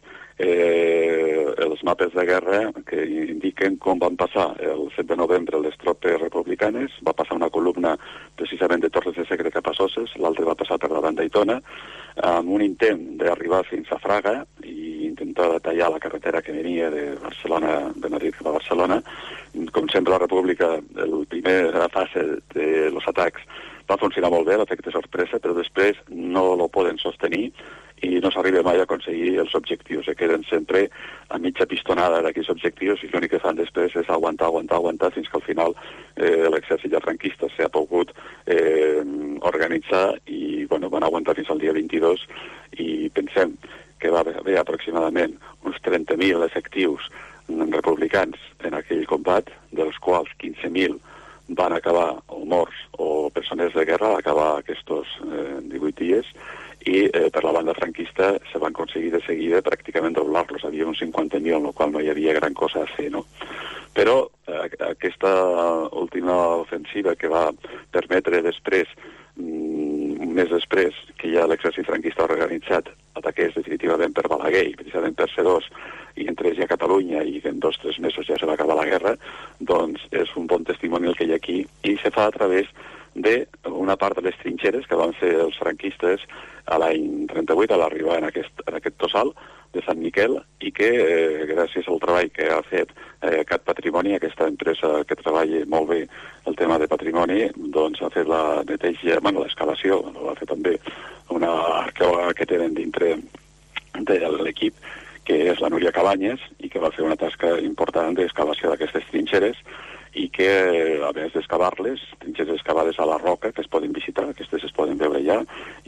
eh, els mapes de guerra que indiquen com van passar el set de novembre les tropes republicanes. Va passar una columna precisament de Torres de Segre cap a Soses, l'altra va passar per la banda Aitona, amb un intent d'arribar fins a Fraga i intentar tallar la carretera que venia de Barcelona, de Madrid cap a Barcelona. Com sempre, la República, la primera fase de los atacs va funcionar molt bé, l'efecte sorpresa, però després no lo poden sostenir i no s'arriba mai a aconseguir els objectius. Se queden sempre a mitja pistonada d'aquests objectius i l'únic que fan després és aguantar, aguantar, aguantar fins que al final eh, l'exèrcit ja franquista s'ha pogut eh, organitzar i bueno, van aguantar fins al dia vint-i-dos, i pensem que va haver aproximadament uns trenta mil efectius republicans en aquell combat, dels quals quinze mil van acabar o morts o persones de guerra, acabar aquests eh, divuit dies, i eh, per la banda franquista se van aconseguir de seguida pràcticament doblar-los. Havia uns cinquanta mil, en el qual no hi havia gran cosa a fer, no? Però eh, aquesta última ofensiva que va permetre després, mm, un mes després, que ja l'exèrcit franquista organitzat ataqués definitivament per Balaguer i precisament per C dos, i entrés ja a Catalunya i en dos o tres mesos ja se va acabar la guerra, doncs és un bon testimoni el que hi ha aquí, i se fa a través d'una part de les trinxeres que van fer els franquistes a l'any trenta-vuit a l'arribar en aquest, en aquest tossal de Sant Miquel, i que eh, gràcies al treball que ha fet eh, Cat Patrimoni, aquesta empresa que treballa molt bé el tema de patrimoni, doncs ha fet la neteja, bueno, l'excavació, bueno, va fer també una arqueòloga que tenen dintre de l'equip, que és la Núria Cabanyes, i que va fer una tasca important d'excavació d'aquestes trinxeres, i que, a més d'excavar-les, trinxeres excavades a la roca, que es poden visitar, aquestes es poden veure ja,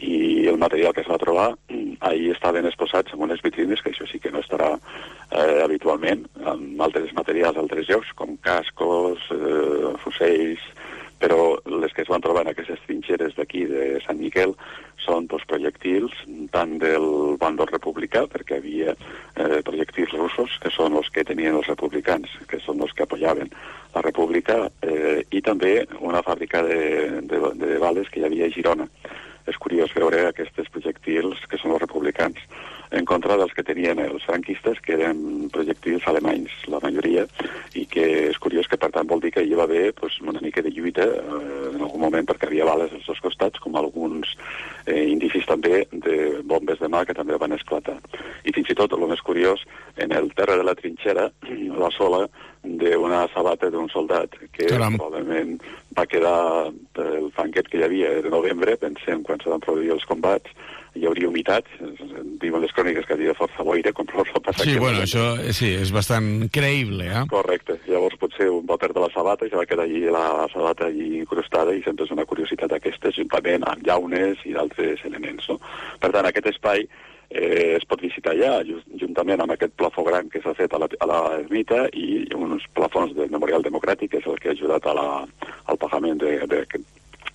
i el material que es va trobar, ahir estaven exposats en unes vitrines, que això sí que no estarà eh, habitualment, amb altres materials d'altres llocs, com cascos, eh, fusells, però les que es van trobar en aquestes trinxeres d'aquí de Sant Miquel són dos projectils, tant del bàndol republicà, perquè havia eh, projectils russos, que són els que tenien els republicans, que són els que apoyaven la república, eh, i també una fàbrica de, de, de bales que hi havia a Girona. És curiós veure aquests projectils que són els republicans en contra dels que tenien els franquistes, que eren projectils alemanys, la majoria, i que és curiós que, per tant, vol dir que hi va haver pues, una mica de lluita eh, en algun moment, perquè havia bales als dos costats, com alguns eh, indicis també de bombes de mà que també van esclatar. I fins i tot, el més curiós, en el terra de la trinxera, la sola d'una sabata d'un soldat que Caram. probablement va quedar el fanguet que hi havia de novembre, pensem, quan se van produir els combats, hi hauria humitat, diuen les cròniques que havia força boira, com prou sol passar. Sí, bueno, això sí, és bastant creïble, eh? Correcte. Llavors potser un va perdre la sabata i se va quedar allí la sabata allí incrustada, i sempre és una curiositat aquesta, juntament amb llaunes i d'altres elements, no? Per tant, aquest espai eh, es pot visitar ja, juntament amb aquest plafó gran que s'ha fet a la, a la ermita i uns plafons del Memorial Democràtic, que és el que ha ajudat a la, al pagament d'aquest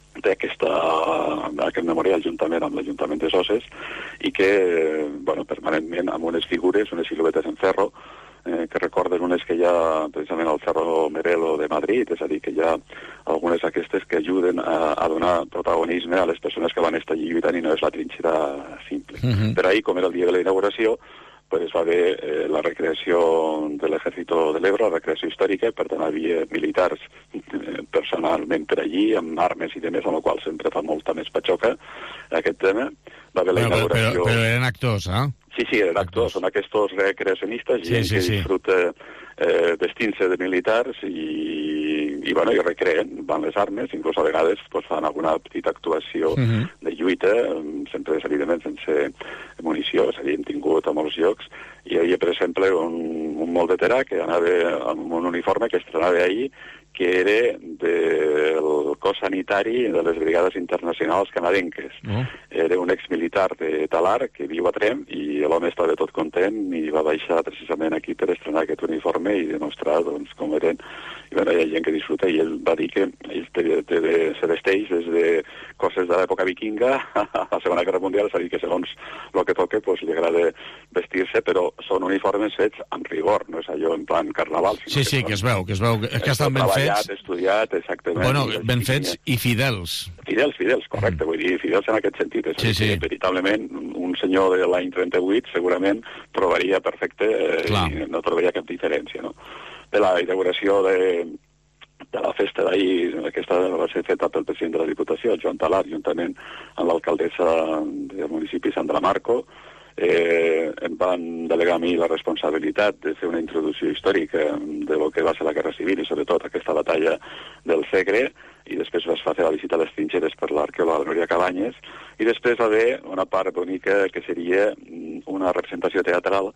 d'aquest memorial juntament amb l'Ajuntament de Soses, i que, bueno, permanentment amb unes figures, unes siluetes en ferro, eh, que recorden unes que hi ha precisament al Cerro Merelo de Madrid, és a dir, que hi ha algunes d'aquestes que ajuden a, a donar protagonisme a les persones que van estar allí lluitant i no és la trinxera simple. Uh-huh. Per ahir, com era el dia de la inauguració, pues es va haver eh, la recreació de l'Ejército de l'Ebro, la recreació històrica, per tant havia militars eh, personalment per allí, amb armes i demés, amb la qual sempre fa molta més patxoca aquest tema. Va haver la però, inauguració... Però, però eren actors, eh? Sí, sí, eren actors, són aquests recreacionistes, gent sí, sí, que sí. disfruta eh, vestint-se de militars i, i, bueno, i recreen, van les armes, inclús a vegades pues, fan alguna petita actuació uh -huh. de lluita, sempre, evidentment, sense munició, s'havien tingut a molts llocs, i hi havia, per exemple, un, un molt veterà que anava amb un uniforme que estrenava ahir, que era del cos sanitari de les brigades internacionals canadenques. Oh. Era un exmilitar de Talar que viu a Trem i l'home estava tot content i va baixar precisament aquí per estrenar aquest uniforme i demostrar doncs, com eren. I bueno, hi ha gent que disfruta i ell va dir que ell té, té de, se vesteix des de coses de l'època vikinga a la Segona Guerra Mundial, és a dir, que segons el que toque pues, li agrada vestir-se, però són uniformes fets amb rigor, no és allò en plan carnaval. Sí, sí, que es veu, que es veu, que estan ben fets. Estudiat, exactament. Bueno, ben fets i fidels. Fidels, fidels, correcte, mm. vull dir, fidels en aquest sentit. És sí, sí. veritablement, un senyor de l'any trenta-vuit segurament trobaria perfecte eh, i no trobaria cap diferència, no? De la inauguració de, de la festa d'ahir, aquesta va ser feta pel president de la Diputació, Joan Talar, juntament amb l'alcaldessa del municipi Sandra Marco. Eh, em van delegar a mi la responsabilitat de fer una introducció històrica de lo que va ser la Guerra Civil i sobretot aquesta batalla del Segre, i després es va fer la visita a les trinxeres per l'arqueòloga Núria Cabanyes, i després va haver una part bonica que seria una representació teatral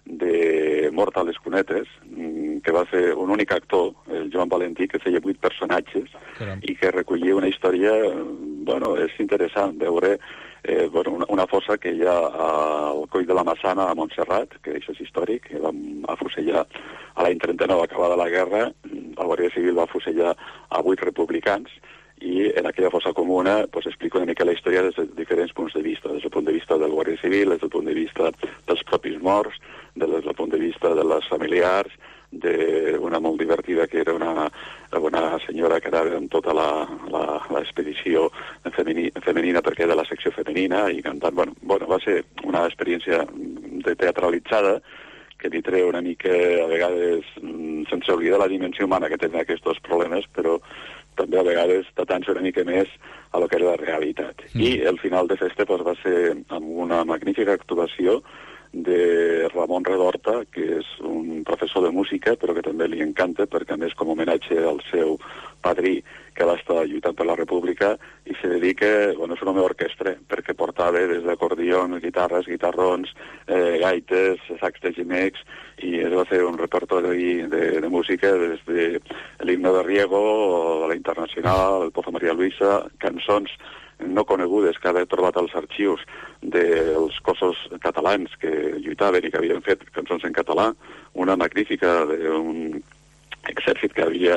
de Mort a les cunetes, que va fer un únic actor, el Joan Valentí, que feia vuit personatges Caram. i que recollia una història, bueno, és interessant veure eh, bueno, una, una fossa que hi ha al Coll de la Massana a Montserrat, que això és històric, que vam afusellar a l'any trenta-nou, acabada la guerra, la Guàrdia Civil va afusellar a vuit republicans, i en aquella fossa comuna pues, explico una mica la història des de diferents punts de vista, des del punt de vista del Guàrdia Civil, des del punt de vista dels propis morts, des del punt de vista de les familiars, d'una molt divertida que era una, una senyora que anava amb tota l'expedició femení, femenina perquè era de la secció femenina i cantant. Bueno, bueno, va ser una experiència de teatralitzada que li treu una mica, a vegades, sense oblidar la dimensió humana que tenen aquests problemes, però també a vegades datant-se una mica més a lo que era la realitat. Mm. I el final de festa pues, va ser amb una magnífica actuació de Ramon Redorta, que és un professor de música, però que també li encanta, perquè a més com a homenatge al seu padrí, que va estar lluitant per la República, i se dedica, bueno, és una meva orquestra, perquè portava des d'acordions, guitarres, guitarrons, eh, gaites, sacs de gemecs, i es va fer un repertori de, de música des de l'himne de Riego, la Internacional, el Pozo Maria Luisa, cançons no conegudes que havia trobat als arxius dels cossos catalans que lluitaven i que havien fet cançons en català, una magnífica d'un exèrcit que havia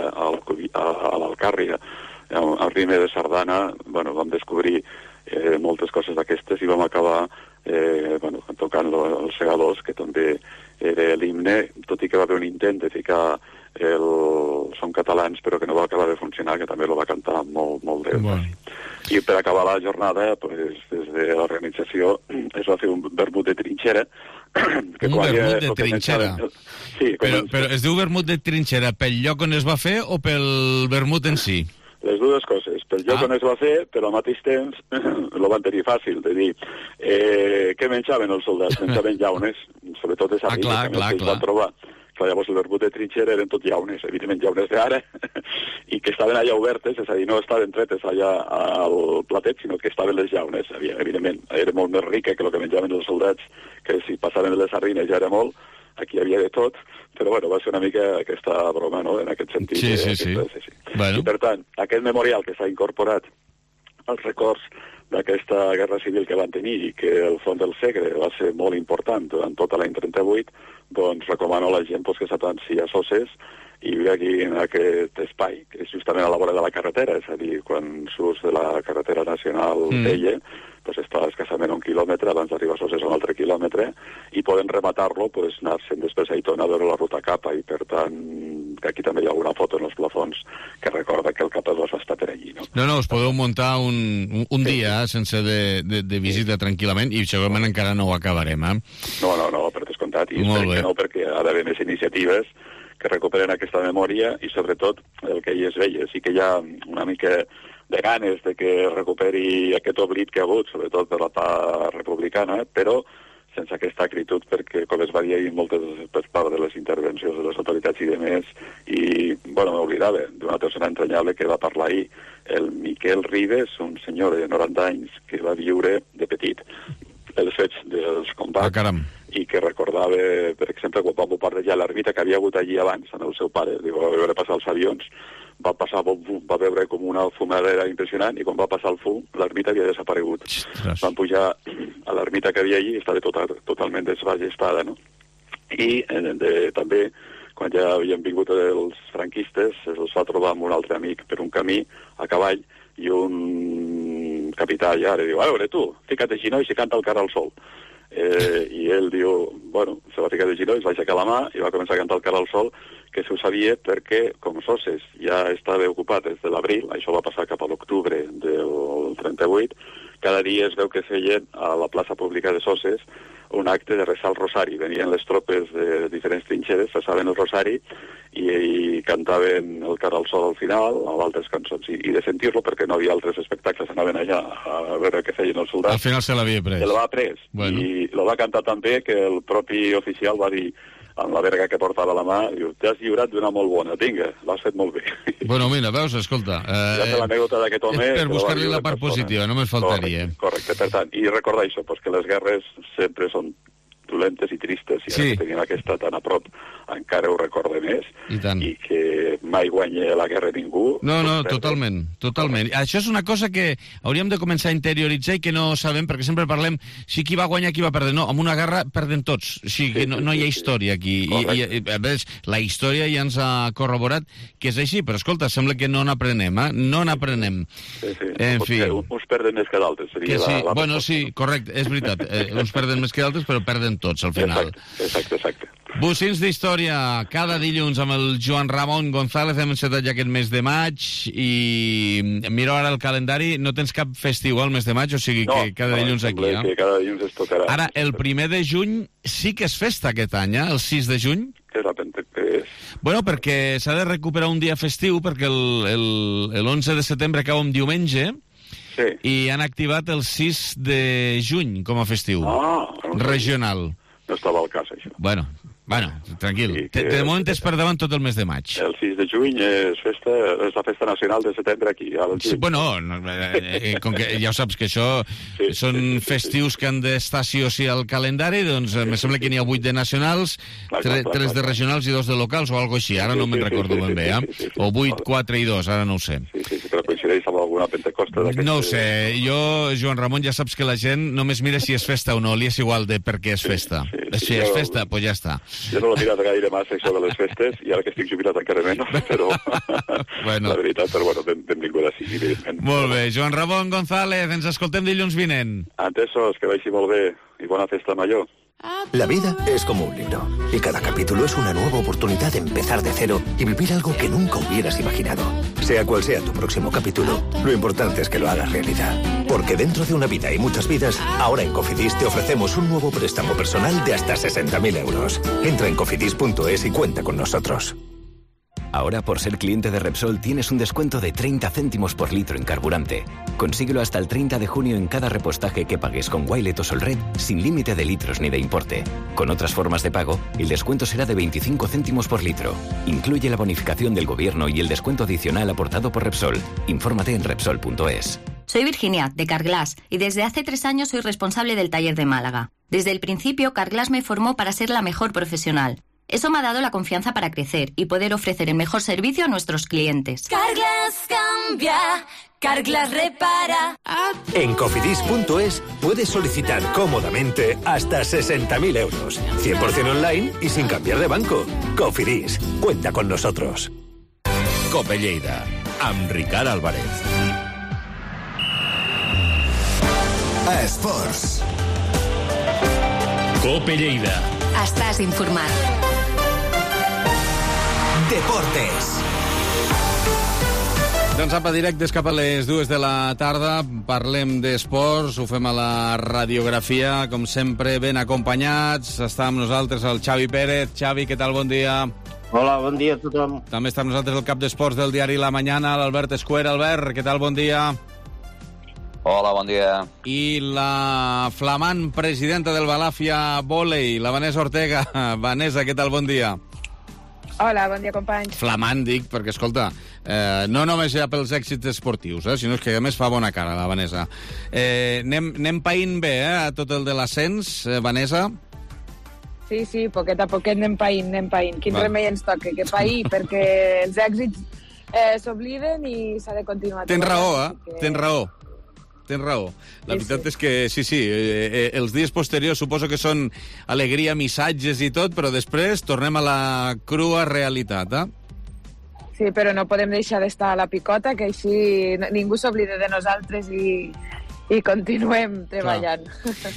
a l'Alcàrria, al Rime de Sardana. Bueno, vam descobrir eh, moltes coses d'aquestes i vam acabar eh, bueno, tocant els segadors, que també era l'himne, tot i que va haver un intent de ficar el Som Catalans, però que no va acabar de funcionar, que també lo va cantar molt, molt bé. Bueno. I per acabar la jornada, pues, des de l'organització es va fer un vermut de trinxera. Que un vermut de trinxera? Sí. Però, però es diu vermut de trinxera pel lloc on es va fer o pel vermut en si? Les dues coses. Pel lloc ah. on es va fer, però al mateix temps lo van tenir fàcil, de dir eh, què menjaven els soldats? Menjaven llaunes, sobretot de sardina, ah, clar, clar, que es van trobar. Clar, llavors el vermut de trinxera eren tot llaunes, evidentment llaunes d'ara, i que estaven allà obertes, és a dir, no estaven tretes allà al platet, sinó que estaven les llaunes. Evidentment, era molt més rica que el que menjaven els soldats, que si passaven les sardines ja era molt, aquí hi havia de tot, però bueno, va ser una mica aquesta broma, no?, en aquest sentit. Sí, sí, sí. sí, sí. Bueno. I per tant, aquest memorial que s'ha incorporat als records d'aquesta guerra civil que van tenir i que el Front del Segre va ser molt important durant tota l'any trenta-vuit, doncs recomano a la gent pues, que s'atanci a Soses i ve aquí en aquest espai, que és justament a la vora de la carretera, és a dir, quan surts de la carretera nacional mm. d'ella, pues està escassament un quilòmetre, abans d'arribar a Soses un altre quilòmetre, i poden rematar-lo, pues, anar-se'n després a Aitona a veure la ruta Capa, i per tant, aquí també hi ha alguna foto en els plafons que recorda que el Capa dos va estar per allí, no? No, no, us podeu muntar un, un, un sí. dia sense de, de, de visita sí. tranquil·lament, i segurament encara no ho acabarem, eh? No, no, no, per descomptat. encantat, i esperem que no, perquè ha d'haver més iniciatives que recuperen aquesta memòria i, sobretot, el que ell es veia. Sí que hi ha una mica de ganes de que recuperi aquest oblit que ha hagut, sobretot per la part republicana, però sense aquesta acritud, perquè, com es va dir ahir moltes per part de les intervencions de les autoritats i demés, i, bueno, m'oblidava d'una persona entranyable que va parlar ahir, el Miquel Ribes, un senyor de noranta anys que va viure de petit els fets dels combats, ah, i que recordava, per exemple, quan va bombardejar l'ermita que havia hagut allí abans, amb el seu pare, diu, va veure passar els avions, va passar, va veure com una fumadera impressionant, i quan va passar el fum, l'ermita havia desaparegut. Ostres. Van pujar a l'ermita que havia allí, estava tot, totalment desballestada, no? I eh, de, també, quan ja havien vingut els franquistes, els va trobar amb un altre amic per un camí, a cavall, i un capità allà li diu, a veure, tu, fica't de ginolls i canta el cara al sol. Eh, I ell diu, bueno, se va ficar de ginolls, va aixecar la mà i va començar a cantar el cara al sol, que s'ho sabia perquè, com Soses ja estava ocupat des de l'abril, això va passar cap a l'octubre del trenta-vuit, cada dia es veu que feien a la plaça pública de Soses un acte de resar el rosari. Venien les tropes de diferents trinxeres, resaven el rosari i, i cantaven el cara al sol al final, amb altres cançons. I, i de sentir-lo, perquè no havia altres espectacles, anaven allà a veure què feien els soldats. Al final se l'havia pres. Se l'ha pres. Bueno. I lo va cantar també que el propi oficial va dir, amb la verga que portava a la mà, diu, t'has lliurat d'una molt bona, vinga, l'has fet molt bé. Bueno, mira, veus, escolta... Eh, ja sé l'anècdota d'aquest home... És per buscar-li la part positiva, només faltaria. Correcte, correcte, per tant, i recordar això, pues, que les guerres sempre són dolentes i tristes, i sí. Ara que tenim aquesta tan a prop, encara ho recorde més, i, tant. I que mai guanya la guerra ningú. No, no, totalment, totalment. Això és una cosa que hauríem de començar a interioritzar i que no sabem, perquè sempre parlem si qui va guanyar, qui va perdre. No, amb una guerra perden tots, o sigui, sí, no, no hi ha història aquí. I, i, i, a veure, la història ja ens ha corroborat que és així, però escolta, sembla que no n'aprenem, eh? No n'aprenem. Sí, sí. En fi. Uns perden més que d'altres, seria sí. la, la Bueno, sí, correcte, és veritat. Eh, uns perden més que d'altres, però perden tots, al final. Exacte, exacte, exacte. Bocins d'història, cada dilluns amb el Joan Ramon González, hem encetat ja aquest mes de maig, i miro ara el calendari, no tens cap festiu al mes de maig, o sigui no, que cada no, dilluns aquí, eh? Que cada dilluns es tocarà. Ara, el primer de juny sí que és festa aquest any, eh? El sis de juny. Què és la Pentecostés? Bueno, perquè s'ha de recuperar un dia festiu, perquè l'onze de setembre cau un diumenge, sí. I han activat el sis de juny com a festiu, ah, no regional. No estava al cas, això. Bueno, bueno, tranquil. Sí, que... De moment és per davant tot el mes de maig. El sis de juny és, festa, és la festa nacional de setembre aquí. Sí, bueno, no, eh, com que ja ho saps que això sí, són sí, sí, festius sí. Que han d'estar sí o sí al calendari, doncs sí, me sembla que n'hi ha vuit de nacionals, clar, tre, clar, tres clar, de regionals i dos de locals o alguna així, ara sí, no me'n sí, recordo sí, ben bé, eh? Sí, sí, sí, o vuit, quatre i dos, ara no ho sé. Sí, sí, sí, però coincideix amb alguna Pentecosta d'aquest... No ho sé, jo, Joan Ramon, ja saps que la gent només mira si és festa o no, li és igual de per què és festa. Sí, sí, sí, si és festa, doncs pues ja està. Jo no l'he mirat gaire massa, això de les festes, i ara que estic jubilat encara menys, però bueno. La veritat, però bueno, ben, benvinguda sí, evidentment. Molt bé, Joan Ramon González, ens escoltem dilluns vinent. Entesos, que vagi molt bé, i bona festa major. La vida es como un libro, y cada capítulo es una nueva oportunidad de empezar de cero y vivir algo que nunca hubieras imaginado. Sea cual sea tu próximo capítulo, lo importante es que lo hagas realidad. Porque dentro de una vida y muchas vidas, ahora en Cofidis te ofrecemos un nuevo préstamo personal de hasta sesenta mil euros. Entra en cofidis punto es y cuenta con nosotros. Ahora, por ser cliente de Repsol, tienes un descuento de treinta céntimos por litro en carburante. Consíguelo hasta el treinta de junio en cada repostaje que pagues con Wilet o Solred, sin límite de litros ni de importe. Con otras formas de pago, el descuento será de veinticinco céntimos por litro. Incluye la bonificación del gobierno y el descuento adicional aportado por Repsol. Infórmate en repsol punto es. Soy Virginia, de Carglass, y desde hace tres años soy responsable del taller de Málaga. Desde el principio, Carglass me formó para ser la mejor profesional. Eso me ha dado la confianza para crecer y poder ofrecer el mejor servicio a nuestros clientes. Carglass cambia, Carglass repara. En cofidis punto es puedes solicitar cómodamente hasta sesenta mil euros. cien por ciento online y sin cambiar de banco. Cofidis, cuenta con nosotros. Cope Lleida, amb Ricard Álvarez. Esports. Cope Lleida. Estàs informat. Deportes. Doncs apa, directes cap a les dues de la tarda. Parlem d'esports, ho fem a la radiografia, com sempre, ben acompanyats. Està amb nosaltres el Xavi Pérez. Xavi, què tal? Bon dia. Hola, bon dia a tothom. També està amb nosaltres el cap d'esports del diari La Mañana, l'Albert Escuer. Albert, què tal? Bon dia. Hola, bon dia. I la flamant presidenta del Balàfia Vòlei, la Vanessa Ortega. Vanessa, què tal? Bon dia. Hola, bon dia, companys. Flamant, dic, perquè, escolta, eh, no només ja pels èxits esportius, eh, sinó que a més fa bona cara, la Vanessa. Eh, anem, anem païnt bé, eh, a tot el de l'ascens, eh, Vanessa? Sí, sí, poquet a poquet anem païnt, anem païnt. Quin Va. remei ens toca, que pair, perquè els èxits eh, s'obliden i s'ha de continuar. Tens raó, eh? Que... Tens raó. Tens raó. La sí, veritat sí. és que, sí, sí, eh, eh, els dies posteriors suposo que són alegria, missatges i tot, però després tornem a la crua realitat, eh? Sí, però no podem deixar d'estar a la picota, que així ningú s'oblida de nosaltres i, i continuem treballant.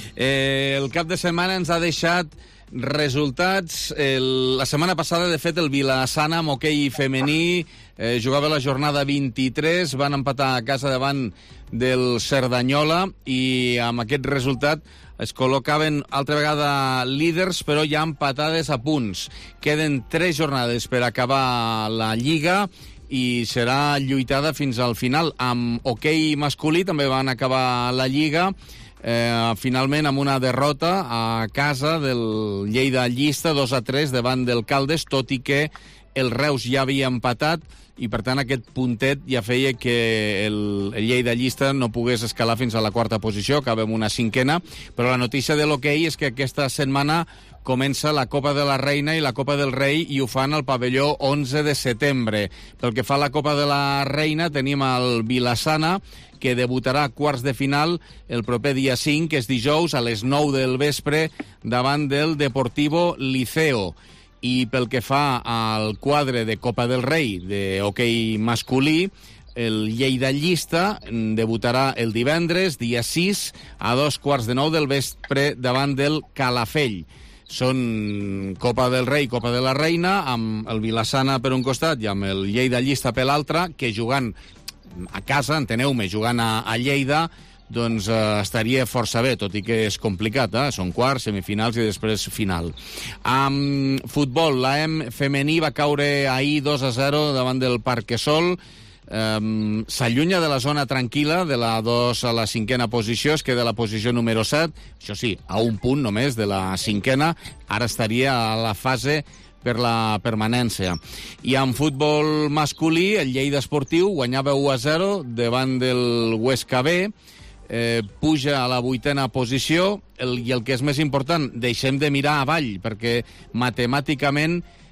Eh, el cap de setmana ens ha deixat resultats. El, la setmana passada, de fet, el Vilassana, amb hoquei femení, eh, jugava la jornada vint-i-tres, van empatar a casa davant del Cerdanyola i amb aquest resultat es col·locaven altra vegada líders, però ja empatades a punts. Queden tres jornades per acabar la Lliga i serà lluitada fins al final. Amb hoquei masculí també van acabar la Lliga, eh, finalment amb una derrota a casa del Lleida Llista, dos a tres davant del Caldes, tot i que el Reus ja havia empatat i, per tant, aquest puntet ja feia que el, el Lleida Llista no pogués escalar fins a la quarta posició, acaba amb una cinquena, però la notícia de l'hoquei és que aquesta setmana comença la Copa de la Reina i la Copa del Rei i ho fan al pavelló onze de setembre. Pel que fa a la Copa de la Reina, tenim el Vilassana, que debutarà a quarts de final el proper dia cinc, que és dijous, a les nou del vespre, davant del Deportivo Liceo. I pel que fa al quadre de Copa del Rei de hoquei masculí, el Lleida Llista debutarà el divendres, dia sis, a dos quarts de nou del vespre davant del Calafell. Són Copa del Rei i Copa de la Reina, amb el Vilassana per un costat i amb el Lleida Llista per l'altre, que jugant a casa, enteneu-me, jugant a, a Lleida, doncs eh, estaria força bé, tot i que és complicat, eh? Són quarts, semifinals i després final. Amb futbol, l'A E M femení va caure ahir dos a zero davant del Parquesol, eh, s'allunya de la zona tranquil·la, de la dos a la cinquena posició, es queda a la posició número set, això sí, a un punt només de la cinquena, ara estaria a la fase per la permanència. I en futbol masculí, el Lleida Esportiu guanyava u a zero davant del Huesca B, Eh, puja a la vuitena posició, el, i el que és més important, deixem de mirar avall, perquè matemàticament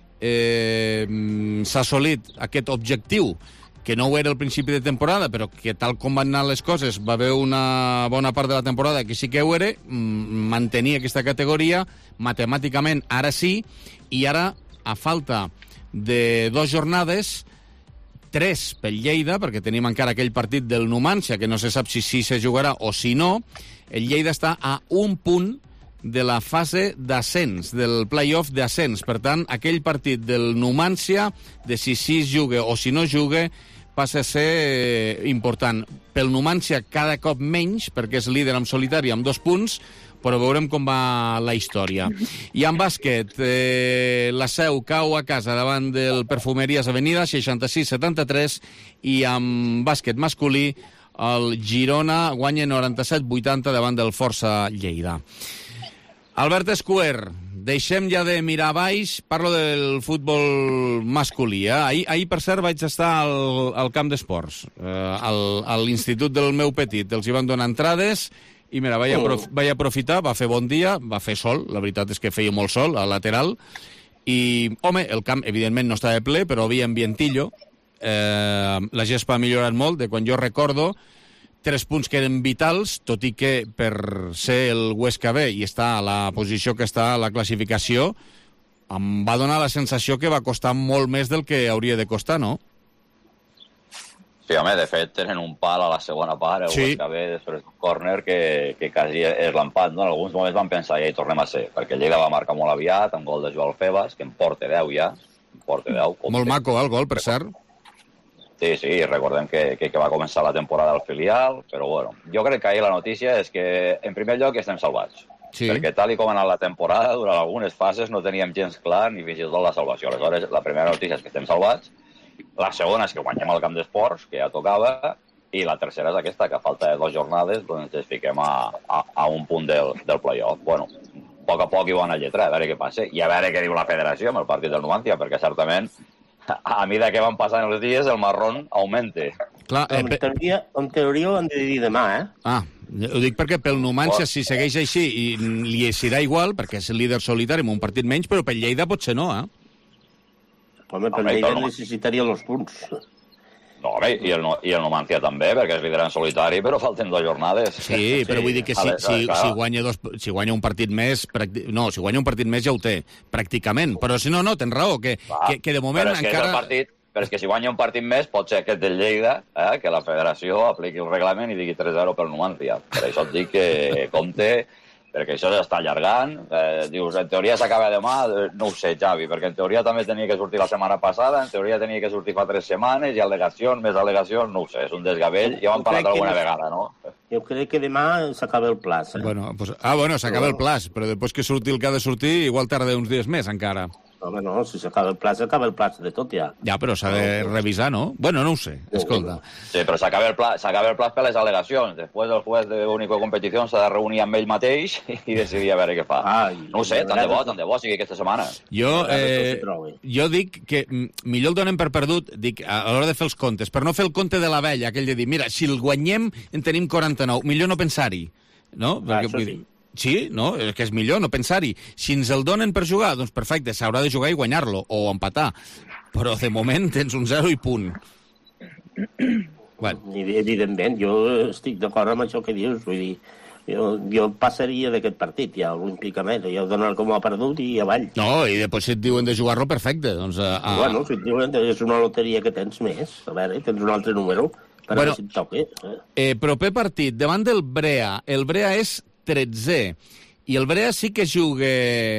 eh, s'ha assolit aquest objectiu, que no ho era al principi de temporada, però que tal com van anar les coses, va haver una bona part de la temporada que sí que ho era, mantenir aquesta categoria, matemàticament ara sí, i ara, a falta de dues jornades, tres pel Lleida, perquè tenim encara aquell partit del Numància, que no se sap si sí se jugarà o si no. El Lleida està a un punt de la fase d'ascens, del play-off d'ascens. Per tant, aquell partit del Numància, de si sí es juga o si no juga, passa a ser important. Pel Numància cada cop menys, perquè és líder en solitari amb dos punts, però veurem com va la història. I en bàsquet, eh, la Seu cau a casa davant del Perfumeries Avenida, seixanta-sis setanta-tres, i en bàsquet masculí, el Girona guanya noranta-set vuitanta davant del Força Lleida. Albert Escuer, deixem ja de mirar baix, parlo del futbol masculí. Eh? Ahir, ahir, per cert, vaig estar al, al camp d'esports, eh, al, a l'institut del meu petit. Els hi van donar entrades i mira, vaig, aprof vaig aprofitar, va fer bon dia, va fer sol, la veritat és que feia molt sol, al lateral, i, home, el camp, evidentment, no estava ple, però havia ambientillo, eh, la gespa ha millorat molt, de quan jo recordo, tres punts que eren vitals, tot i que per ser el Huesca B i estar a la posició que està a la classificació, em va donar la sensació que va costar molt més del que hauria de costar, no? Sí, home, de fet, tenen un pal a la segona part, el sí. Huesca B, després d'un córner que, que quasi és l'empat, no? En alguns moments van pensar, ja hi tornem a ser, perquè el Lleida va marcar molt aviat, amb gol de Joel Febas, que en porta deu ja, en porta deu. Molt maco, el gol, per cert. Sí, sí, recordem que, que, que va començar la temporada al filial, però bueno, jo crec que ahir la notícia és que, en primer lloc, estem salvats. Sí. Perquè tal i com ha anat la temporada, durant algunes fases no teníem gens clar ni fins i tot la salvació. Aleshores, la primera notícia és que estem salvats, la segona és que guanyem el camp d'esports, que ja tocava, i la tercera és aquesta, que a falta de dues jornades doncs ens fiquem a, a, a un punt del, del play-off. Bueno, a poc a poc hi va anar lletra, a veure què passa, i a veure què diu la federació amb el partit del Numancia, perquè certament, a mesura que van passant els dies, el marrón augmenta. Clar, eh, en, teoria, en teoria ho han de dir demà, eh? Ah, ho dic perquè pel Numancia, si segueix així, i li serà igual, perquè és el líder solitari amb un partit menys, però pel Lleida potser no, eh? Home, per Lleida necessitaria els punts. No, home, i el, i el Numancia també, perquè és líder en solitari, però falten dues jornades. Sí, però vull dir que si, si, si, guanya, dos, si guanya un partit més... No, si guanya un partit més ja ho té, pràcticament. Però si no, no, tens raó, que, Va, que, que de moment però és encara... Que és el partit, però és que si guanya un partit més pot ser aquest del Lleida, eh, que la federació apliqui el reglament i digui tres a zero pel Numancia. Per això et dic que compte... perquè això s'està allargant. Eh, dius, en teoria s'acaba demà, no ho sé, Xavi, perquè en teoria també tenia que sortir la setmana passada, en teoria tenia que sortir fa tres setmanes, i al·legacions, més al·legacions, no ho sé, és un desgavell, ja ho hem parlat alguna vegada, no? Jo crec que demà s'acaba el plaç. Eh? Bueno, pues, ah, bueno, s'acaba el plaç, però després que surti el que ha de sortir, igual tarda uns dies més, encara. Home, no, si s'acaba el plaç, s'acaba el plaç de tot, ja. Ja, però s'ha de revisar, no? Bueno, no ho sé, escolta. Sí, però s'acaba el plaç, s'acaba el plaç per les al·legacions. Després el juez de única competició s'ha de reunir amb ell mateix i decidir a veure què fa. Ah, no ho sé, tant de bo, tant de bo sigui aquesta setmana. Jo, eh, jo dic que millor el donem per perdut, dic, a l'hora de fer els comptes, per no fer el compte de la vella, aquell de dir, mira, si el guanyem en tenim quaranta-nou, millor no pensar-hi, no? Ah, Perquè, això sí. Sí, no? És que és millor no pensar-hi. Si ens el donen per jugar, doncs perfecte, s'haurà de jugar i guanyar-lo, o empatar. Però de moment tens un zero i punt. Bueno. Evidentment, jo estic d'acord amb això que dius, vull dir, jo, jo passaria d'aquest partit ja olímpicament, jo donar com a perdut i avall. No, i després si et diuen de jugar-lo, perfecte. Doncs, a, a... Bueno, si et diuen és una loteria que tens més, a veure, tens un altre número, per bueno, a veure si et toque. Eh? Eh, proper partit, davant del Brea, el Brea és tretzè, i el Brea sí que juga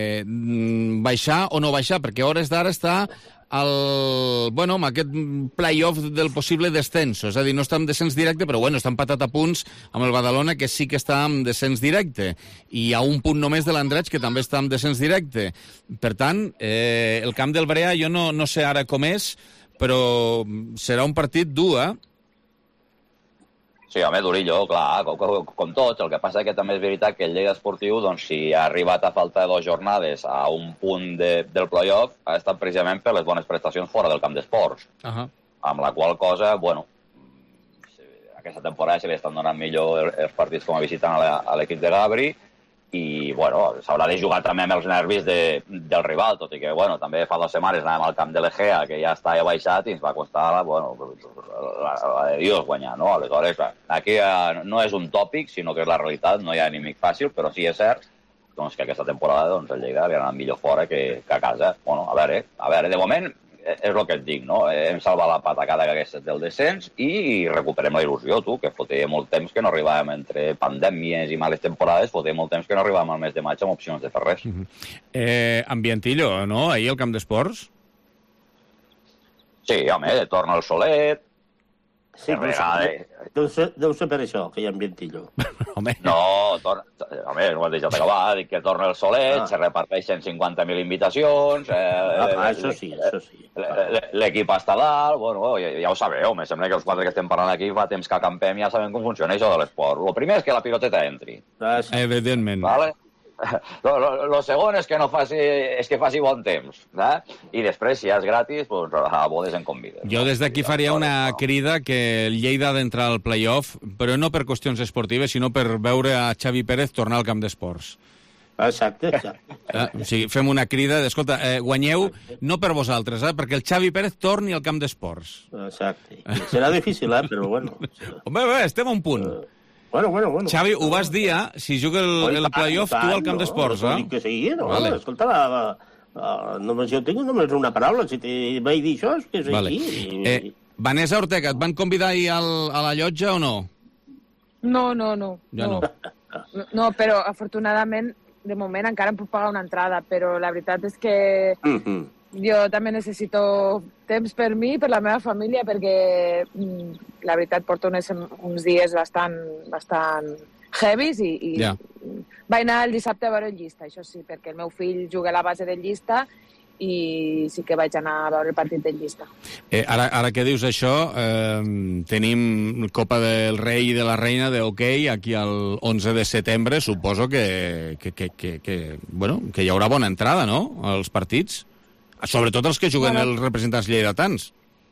baixar o no baixar, perquè a hores d'ara està el, bueno, amb aquest play-off del possible descenso, és a dir, no està en descens directe, però bueno, està empatat a punts amb el Badalona, que sí que està en descens directe, i a un punt només de l'Andratx, que també està en descens directe. Per tant, eh, el camp del Brea jo no, no sé ara com és, però serà un partit dur, eh? Sí, home, durillo, clar, com, com, com tots. El que passa que també és veritat que el Lleida Esportiu, doncs, si ha arribat a falta de dues jornades a un punt de, del play-off, ha estat precisament per les bones prestacions fora del camp d'esports. Uh -huh. Amb la qual cosa, bueno, aquesta temporada se li estan donant millor els partits com a visitant a l'equip de Gabri, i, bueno, s'haurà de jugar també amb els nervis de, del rival, tot i que, bueno, també fa dues setmanes anàvem al camp de l'Egea, que ja està baixat i ens va costar, bueno, la, la de Dios guanyar, no? Aleshores, aquí no és un tòpic, sinó que és la realitat, no hi ha enemic fàcil, però sí és cert doncs, que aquesta temporada doncs, el Lleida li ha anat millor fora que, que a casa. Bueno, a veure, a veure, de moment és el que et dic, no? Hem salvat la patacada que aquesta del descens i recuperem la il·lusió, tu, que fotia molt temps que no arribàvem entre pandèmies i males temporades, fotia molt temps que no arribàvem al mes de maig amb opcions de fer res. Uh -huh. eh, ambientillo, no? Ahir al camp d'esports? Sí, home, torna el solet. Sí, però deu ser, deu ser per això, que hi ha ambientillo. home. No, torna, home, no ho has deixat acabar, dic que torna el solet, ah. se reparteixen cinquanta mil invitacions... Eh, ah, això sí, això sí. L'equip està dalt, bueno, ja, ja ho sabeu, me sembla que els quatre que estem parlant aquí fa temps que acampem ja sabem com funciona això de l'esport. El primer és que la piloteta entri. Ah, sí. Evidentment. Vale? Lo, lo, lo segon és que no faci, és que faci bon temps, eh? I després, si és gratis, pues, a bodes en convida. Jo des d'aquí faria una crida que el Lleida ha d'entrar al play-off, però no per qüestions esportives, sinó per veure a Xavi Pérez tornar al camp d'esports. Exacte, exacte. Eh? O sigui, fem una crida d'escolta, eh, guanyeu no per vosaltres, eh? perquè el Xavi Pérez torni al camp d'esports. Exacte. Serà difícil, eh? Però bueno. Home, bé, estem a un punt. Uh... Bueno, bueno, bueno. Xavi, ho vas dir, eh? Si juga el, el play-off, tu al camp d'esports, eh? No, que sí, no? Vale. Escolta, la, la, la, només jo tinc només una paraula. Si te vaig dir això, és que és vale. així. Eh, Vanessa Ortega, et van convidar ahir al, a la llotja o no? No, no, no. Ja no. No, no però afortunadament, de moment encara em puc pagar una entrada, però la veritat és que... Mm-hmm. jo també necessito temps per mi i per la meva família, perquè la veritat porto uns, uns dies bastant, bastant heavies i, i yeah. vaig anar el dissabte a veure el Llista, això sí, perquè el meu fill juga a la base del Llista i sí que vaig anar a veure el partit del Llista. Eh, ara, ara que dius això, eh, tenim Copa del Rei i de la Reina de hoquei aquí el onze de setembre. Suposo que, que, que, que, que, bueno, que hi haurà bona entrada, no?, als partits. Sobretot els que juguen bueno. els representants lleidatans.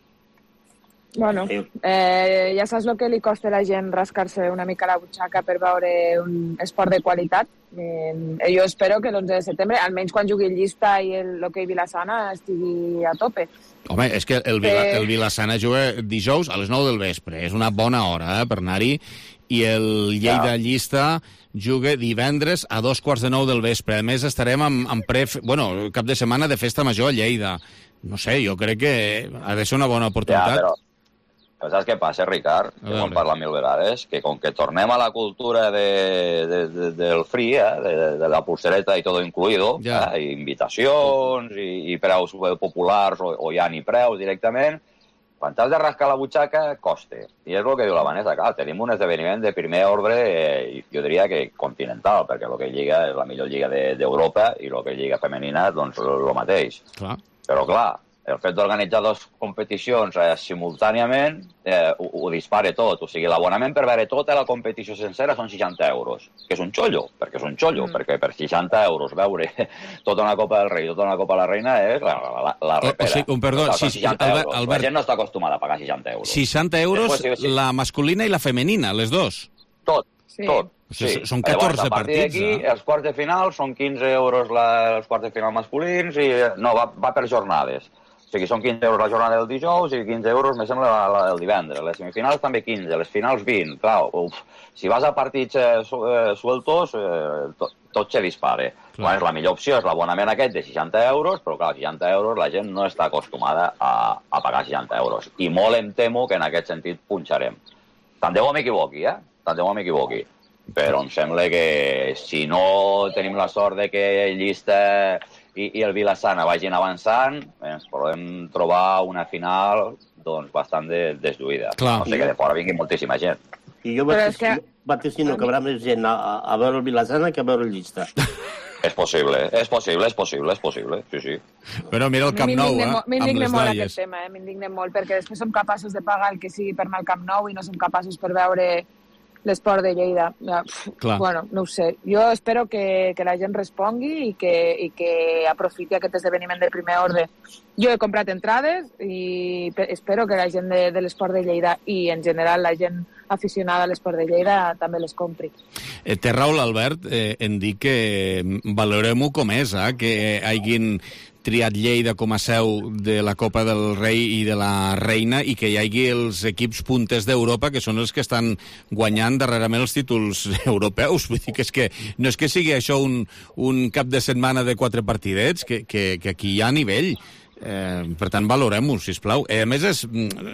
Bueno, eh, ja saps el que li costa a la gent rascar-se una mica la butxaca per veure un esport de qualitat. Eh, jo espero que l'onze de setembre, almenys quan jugui el Llista i l'hoquei Vilassana, estigui a tope. Home, és que el, Vila, eh... el Vilassana juga dijous a les nou del vespre. És una bona hora eh, per anar-hi. I el Lleida ja. Llista juga divendres a dos quarts de nou del vespre. A més, estarem en, en pre... Bueno, cap de setmana de festa major a Lleida. No sé, jo crec que ha de ser una bona oportunitat. Ja, però... Però saps què passa, Ricard? Que ho hem parlat mil vegades, que com que tornem a la cultura de, de, de, del free, eh? de, de la pulsereta i tot incluïdo, ja. eh? invitacions i, i preus populars o, o ja ni preus directament, quan t'has de rascar la butxaca, costa. I és el que diu la Vanessa, clar, tenim un esdeveniment de primer ordre, eh, jo diria que continental, perquè el que lliga és la millor lliga d'Europa de, i el que lliga femenina, doncs, el mateix. Clar. Però, clar, el fet d'organitzar dues competicions eh, simultàniament eh, ho, ho dispara tot. O sigui, l'abonament per veure tota la competició sencera són seixanta euros, que és un xollo, perquè és un xollo, mm. perquè per seixanta euros veure tota una Copa del Rei, tota una Copa de la Reina és la, la, la repera. O sigui, un perdó, o sigui, si, Albert, Albert, Albert, la gent no està acostumada a pagar seixanta euros. seixanta euros, Después, sí, sí. la masculina i la femenina, les dos? Tot, sí. tot. Sí. Són catorze Llavors, a partir partits. D'aquí, eh? els quarts de final són quinze euros la, els quarts de final masculins i no, va, va per jornades. O sigui, són quinze euros la jornada del dijous i quinze euros, me sembla, la, la del divendres. Les semifinals també quinze, les finals vint. Clar, uf, si vas a partits eh, su, eh, sueltos, eh, tot, tot se dispara. Bueno, la millor opció és l'abonament aquest de seixanta euros, però clar, seixanta euros la gent no està acostumada a, a pagar seixanta euros. I molt em temo que en aquest sentit punxarem. Tant de bo m'equivoqui, eh? Tant de bo m'equivoqui. Però em sembla que si no tenim la sort de que el Llista i, i el Vilassana vagin avançant, ens podem trobar una final doncs, bastant de, desduïda. Clar. No sé, que de fora vingui moltíssima gent. I jo vaticino que... que haurà més gent a, a veure el Vilassana que a veure el Llista. És possible, és possible, és possible, és possible, sí, sí. Però mira el Camp Nou, eh, m'indigna molt aquest tema, eh, m'indigna molt, perquè després som capaços de pagar el que sigui per anar al Camp Nou i no som capaços per veure l'esport de Lleida. Ja, pff, bueno, no ho sé. Jo espero que, que la gent respongui i que, i que aprofiti aquest esdeveniment de primer ordre. Jo he comprat entrades i espero que la gent de, de l'esport de Lleida i, en general, la gent aficionada a l'esport de Lleida també les compri. Eh, té raó l'Albert eh, en dir que valorem-ho com és, eh, que hagin triat Lleida com a seu de la Copa del Rei i de la Reina i que hi hagi els equips punters d'Europa que són els que estan guanyant darrerament els títols europeus. Vull dir que, és que no és que sigui això un, un cap de setmana de quatre partidets, que, que, que aquí hi ha nivell. Eh, per tant, valorem-ho, sisplau. Eh, a més, és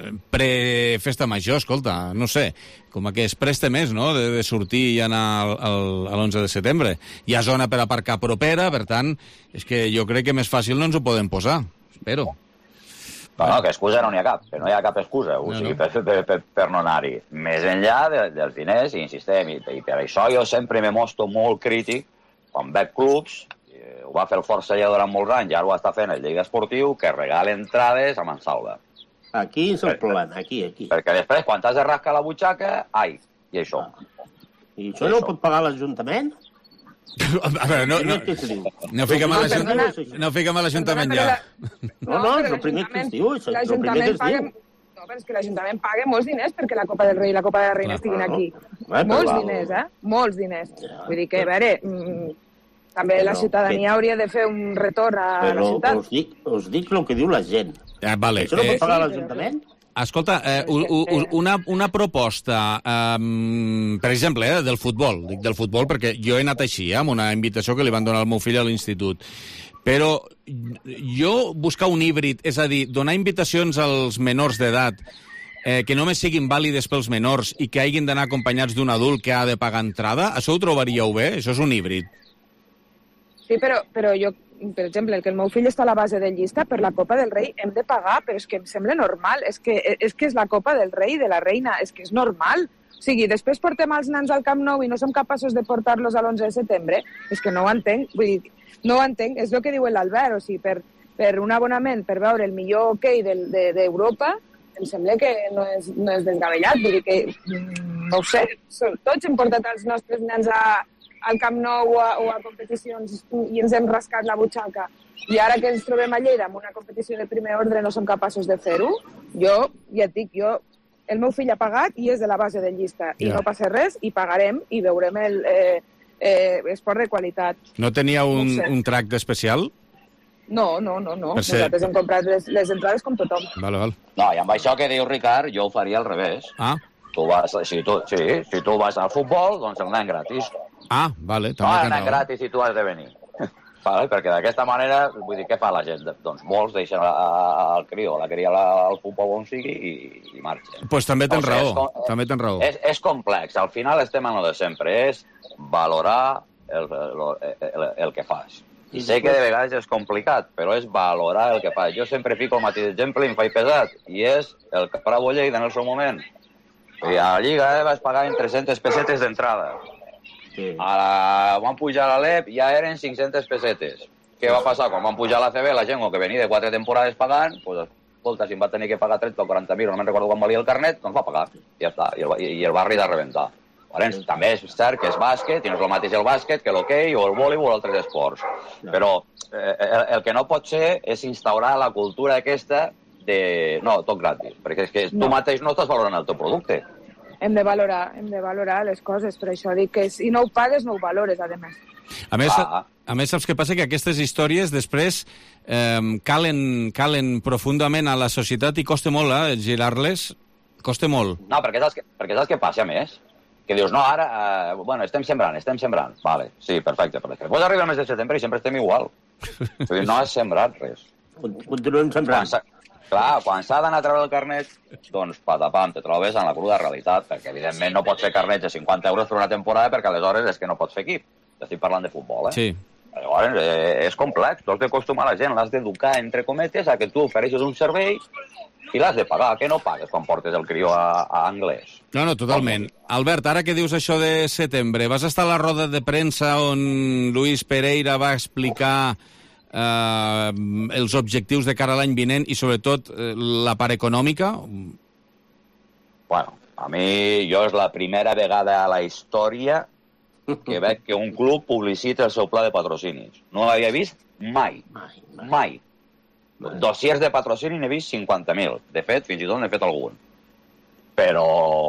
pre-festa major, escolta, no sé, com que es presta més, no?, de, de sortir i anar al, al, a l'onze de setembre. Hi ha zona per aparcar propera, per tant, és que jo crec que més fàcil no ens ho podem posar. Espero. No, no, que excusa no n'hi ha cap, que no hi ha cap excusa, o sigui, per, per, per, per no anar-hi. Més enllà de, dels diners, i insistem, i, i per això jo sempre me mostro molt crític quan veig clubs, ho va fer el Força Lleida durant molts anys, i ara ho està fent el Lleida Esportiu, que regala entrades a mansalva. Aquí és el problema, aquí, aquí. Perquè després, quan t'has de rascar la butxaca, ai, i això. I això no ho pot pagar l'Ajuntament? A veure, no, no, no fiquem a l'Ajuntament no fiquem a l'Ajuntament ja. No, no, és el primer que es diu. L'Ajuntament paga... No, però és que l'Ajuntament paga molts diners perquè la Copa del Rei i la Copa de la Reina estiguin aquí. Molts diners, eh? Molts diners. Vull dir que, a veure... També la ciutadania hauria de fer un retorn a la ciutat. Però us dic, us dic el que diu la gent. Eh, vale. Això no pot pagar l'Ajuntament? Escolta, eh, una, una proposta, eh, per exemple, eh, del futbol. Dic del futbol perquè jo he anat així, eh, amb una invitació que li van donar al meu fill a l'institut. Però jo buscar un híbrid, és a dir, donar invitacions als menors d'edat eh, que només siguin vàlides pels menors i que hagin d'anar acompanyats d'un adult que ha de pagar entrada, això ho trobaríeu bé? Això és un híbrid. Sí, però, però jo per exemple, el que el meu fill està a la base de llista per la Copa del Rei hem de pagar, però és que em sembla normal. És que és, que és la Copa del Rei de la Reina, és que és normal. O sigui, després portem els nens al Camp Nou i no som capaços de portar-los a l'onze de setembre. És que no ho entenc. Vull dir, no ho entenc. És el que diu l'Albert. O sigui, per, per un abonament, per veure el millor hoquei d'Europa, em sembla que no és, no és desgabellat. Vull dir que, no ho sé, tots hem portat els nostres nens a, al Camp Nou o a, o a competicions i ens hem rascat la butxaca. I ara que ens trobem a Lleida amb una competició de primer ordre no som capaços de fer-ho. Jo, ja et dic, jo, el meu fill ha pagat i és de la base de llista. I yeah. no passa res i pagarem i veurem el eh, eh, esport de qualitat. No tenia un, no sé. un tracte especial? No, no, no, no. Per ser... Nosaltres hem comprat les, les entrades com tothom. Vale, val. No, i amb això que diu Ricard, jo ho faria al revés. Ah. Tu vas, si, tu, sí, si tu vas al futbol, doncs el nen gratis. Ah, vale. No, el nen gratis si tu has de venir. Vale? Perquè d'aquesta manera, vull dir, què fa la gent? Doncs molts deixen el crió, la cria al futbol on sigui i, i marxen. Doncs pues també tens raó, com, també tens raó. És, és complex, al final estem en lo de sempre, és valorar el, el, el, el que fas. I sé que de vegades és complicat, però és valorar el que fas. Jo sempre fico el mateix exemple i em faig pesat, i és el que Bravo Lleida en el seu moment. I a la Lliga eh, vas pagar en tres-centes pessetes d'entrada. Sí. A la... Van pujar a l'E P ja eren cinc-centes pessetes. Què va passar? Quan van pujar a l'A C B, la gent que venia de quatre temporades pagant, pues, escolta, si em va tenir que pagar trenta o quaranta mil, no me'n recordo quan valia el carnet, doncs va pagar. I ja està, i el, i el barri de rebentar. Llavors, també és cert que és bàsquet, i no és el mateix el bàsquet que l'hoquei o el vòleibol o altres esports. Però eh, el, el que no pot ser és instaurar la cultura aquesta de... No, tot gratis, perquè és que tu no. mateix no estàs valorant el teu producte. Hem de valorar, hem de valorar les coses, per això dic que si no ho pagues, no ho valores, a més. A més, ah. a més saps què passa? Que aquestes històries després eh, calen, calen profundament a la societat i costa molt eh, girar-les, costa molt. No, perquè saps, que, perquè saps què passa, a més? Que dius, no, ara, eh, bueno, estem sembrant, estem sembrant. Vale, sí, perfecte, però després arriba el mes de setembre i sempre estem igual. No has sembrat res. Continuem sembrant. Quan clar, quan s'ha d'anar a treure el carnet, doncs patapam, te trobes en la cruda realitat, perquè evidentment no pots fer carnets de cinquanta euros per una temporada perquè aleshores és que no pots fer equip. Estic parlant de futbol, eh? Sí. Llavors, eh, és complex, tu has d'acostumar la gent, l'has d'educar, entre cometes, a que tu ofereixes un servei i l'has de pagar, que no pagues quan portes el crió a, a anglès. No, no, totalment. Albert, ara que dius això de setembre, vas estar a la roda de premsa on Luis Pereira va explicar eh, els objectius de cara a l'any vinent i, sobretot, eh, la part econòmica? Bueno, a mi, jo és la primera vegada a la història que veig que un club publicita el seu pla de patrocinis. No ho havia vist mai. Mai. mai. Dossiers de patrocini n'he vist cinquanta mil. De fet, fins i tot n'he fet algun. Però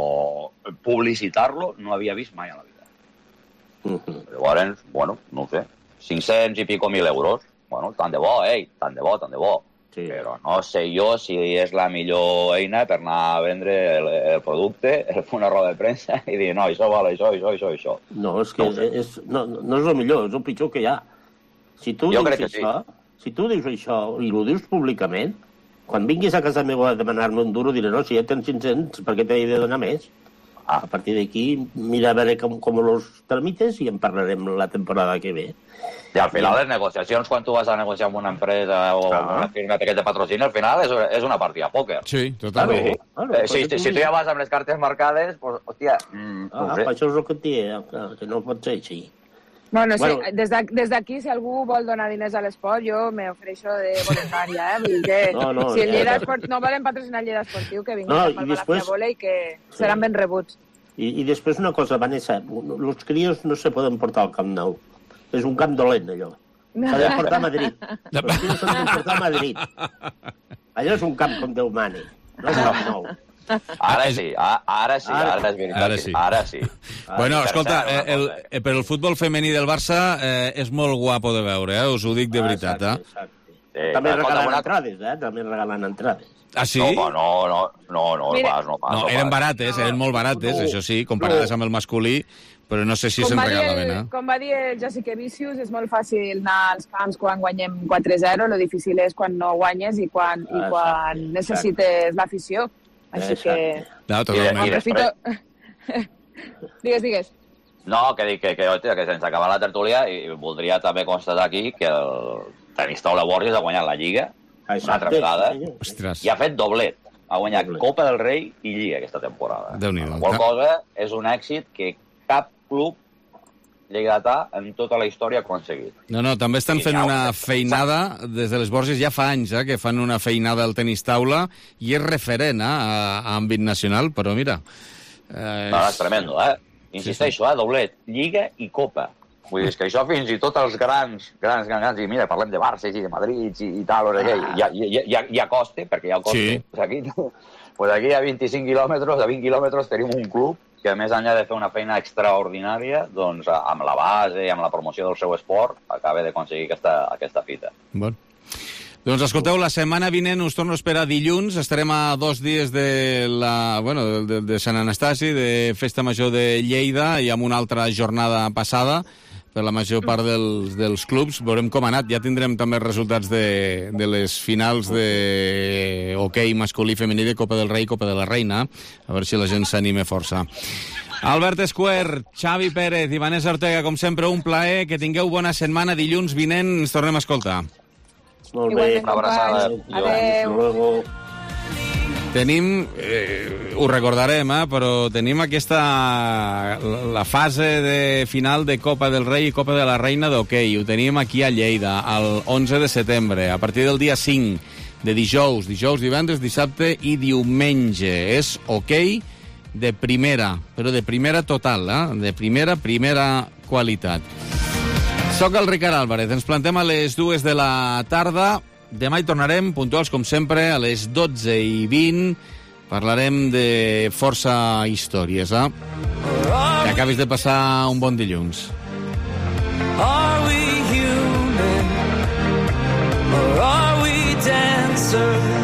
publicitar-lo no havia vist mai a la vida. Uh-huh. Llavors, bueno, no ho sé, cinc-cents i pico mil euros. Bueno, tant de bo, ei, tant de bo, tant de bo. Sí. Però no sé jo si és la millor eina per anar a vendre el, el producte, fer una roda de premsa i dir, no, això val, això, això, això, això. No, és que no, és, no, no és el millor, és el pitjor que hi ha. Si tu jo dius crec que això, sí. Si tu dius això i ho dius públicament, quan vinguis a casa meva a demanar-me un duro, diré, no, si ja tens cinc-cents, per què t'he de donar més? Ah. A partir d'aquí, mira a veure com, com los tramites i en parlarem la temporada que ve. I al final les negociacions, quan tu vas a negociar amb una empresa o ah. una firma que te patrocina, al final és, és una partida a pòquer. Sí, totalment. Sí. Claro, eh, si, si tu ja vas amb les cartes marcades, pues, hòstia... Mm, ah, no sé. Això és el que et dic, que no pot ser així. Bueno, sí, bueno. Des d'aquí, si algú vol donar diners a l'esport, jo me ofereixo de voluntària, eh? Vull dir que no, no, si el Lleida Esport... no volen patrocinar el Lleida Esportiu, que vinguin no, a Palma després... la i que sí. seran ben rebuts. I, I després una cosa, Vanessa, els crios no se poden portar al Camp Nou. És un camp dolent, allò. S'ha de portar a Madrid. Els crios s'han de portar a Madrid. Allò és un camp com Déu mani. No és Camp Nou. Ara sí, ara sí, ara és veritat. Ara sí. Ara sí. Bueno, escolta, el, el, per el futbol femení del Barça eh, és molt guapo de veure, eh? Us ho dic de veritat. Exacte, exacte. Eh? També regalen entrades, eh? També regalen entrades. Ah, sí? No, no, no, no, no, pas, no pas. No, eren barates, eren molt barates, no, això sí, comparades amb el masculí, però no sé si se'n regalaven, eh? Com va dir el Jessica Vicius, és molt fàcil anar als camps quan guanyem quatre zero, lo difícil és quan no guanyes i quan, i quan necessites l'afició. Així que... No, totalment. Aprofito... digues, digues. No, que dic que, que, que sense acabar la tertúlia, i voldria també constatar aquí que el, Tenis Taula Borges ha guanyat la Lliga una altra vegada. Ostres. I ha fet doblet. Ha guanyat Copa del Rei i Lliga aquesta temporada. Déu-n'hi-do. Qual cosa és un èxit que cap club lleidatà en tota la història ha aconseguit. No, no, també estan fent una feinada des de les Borges ja fa anys, eh, que fan una feinada al tenis taula i és referent eh, a, a àmbit nacional, però mira... Eh, no, és tremendo, eh? Insisteixo, eh? Doblet, Lliga i Copa. Vull dir, que això fins i tot els grans, grans, grans, grans, i mira, parlem de Barça i de Madrid i, i tal, ah. hi, ha, hi, ha, hi ha coste, perquè hi ha coste. Sí. Pues aquí, pues aquí a vint-i-cinc quilòmetres, a vint quilòmetres tenim un club que més enllà de fer una feina extraordinària, doncs amb la base i amb la promoció del seu esport acaba d'aconseguir aquesta, aquesta fita. Bon. Doncs escolteu, la setmana vinent us torno a esperar dilluns, estarem a dos dies de la, bueno, de, de Sant Anastasi, de Festa Major de Lleida, i amb una altra jornada passada per la major part dels, dels clubs. Veurem com ha anat. Ja tindrem també els resultats de, de les finals de hoquei masculí i femení de Copa del Rei i Copa de la Reina. A veure si la gent s'anima força. Albert Escuer, Xavi Pérez i Vanessa Ortega, com sempre, un plaer. Que tingueu bona setmana. Dilluns vinent ens tornem a escoltar. Molt bé. Una abraçada. Adéu. Tenim, eh, ho recordarem, eh, però tenim aquesta, la fase de final de Copa del Rei i Copa de la Reina d'hoquei. Ho tenim aquí a Lleida, el onze de setembre, a partir del dia cinc de dijous, dijous, divendres, dissabte i diumenge. És hoquei de primera, però de primera total, eh? De primera, primera qualitat. Soc el Ricard Álvarez, ens plantem a les dues de la tarda. Demà hi tornarem, puntuals com sempre, a les dotze i vint. Parlarem de força històries, eh? Que acabis de passar un bon dilluns. Are we human or are we dancers?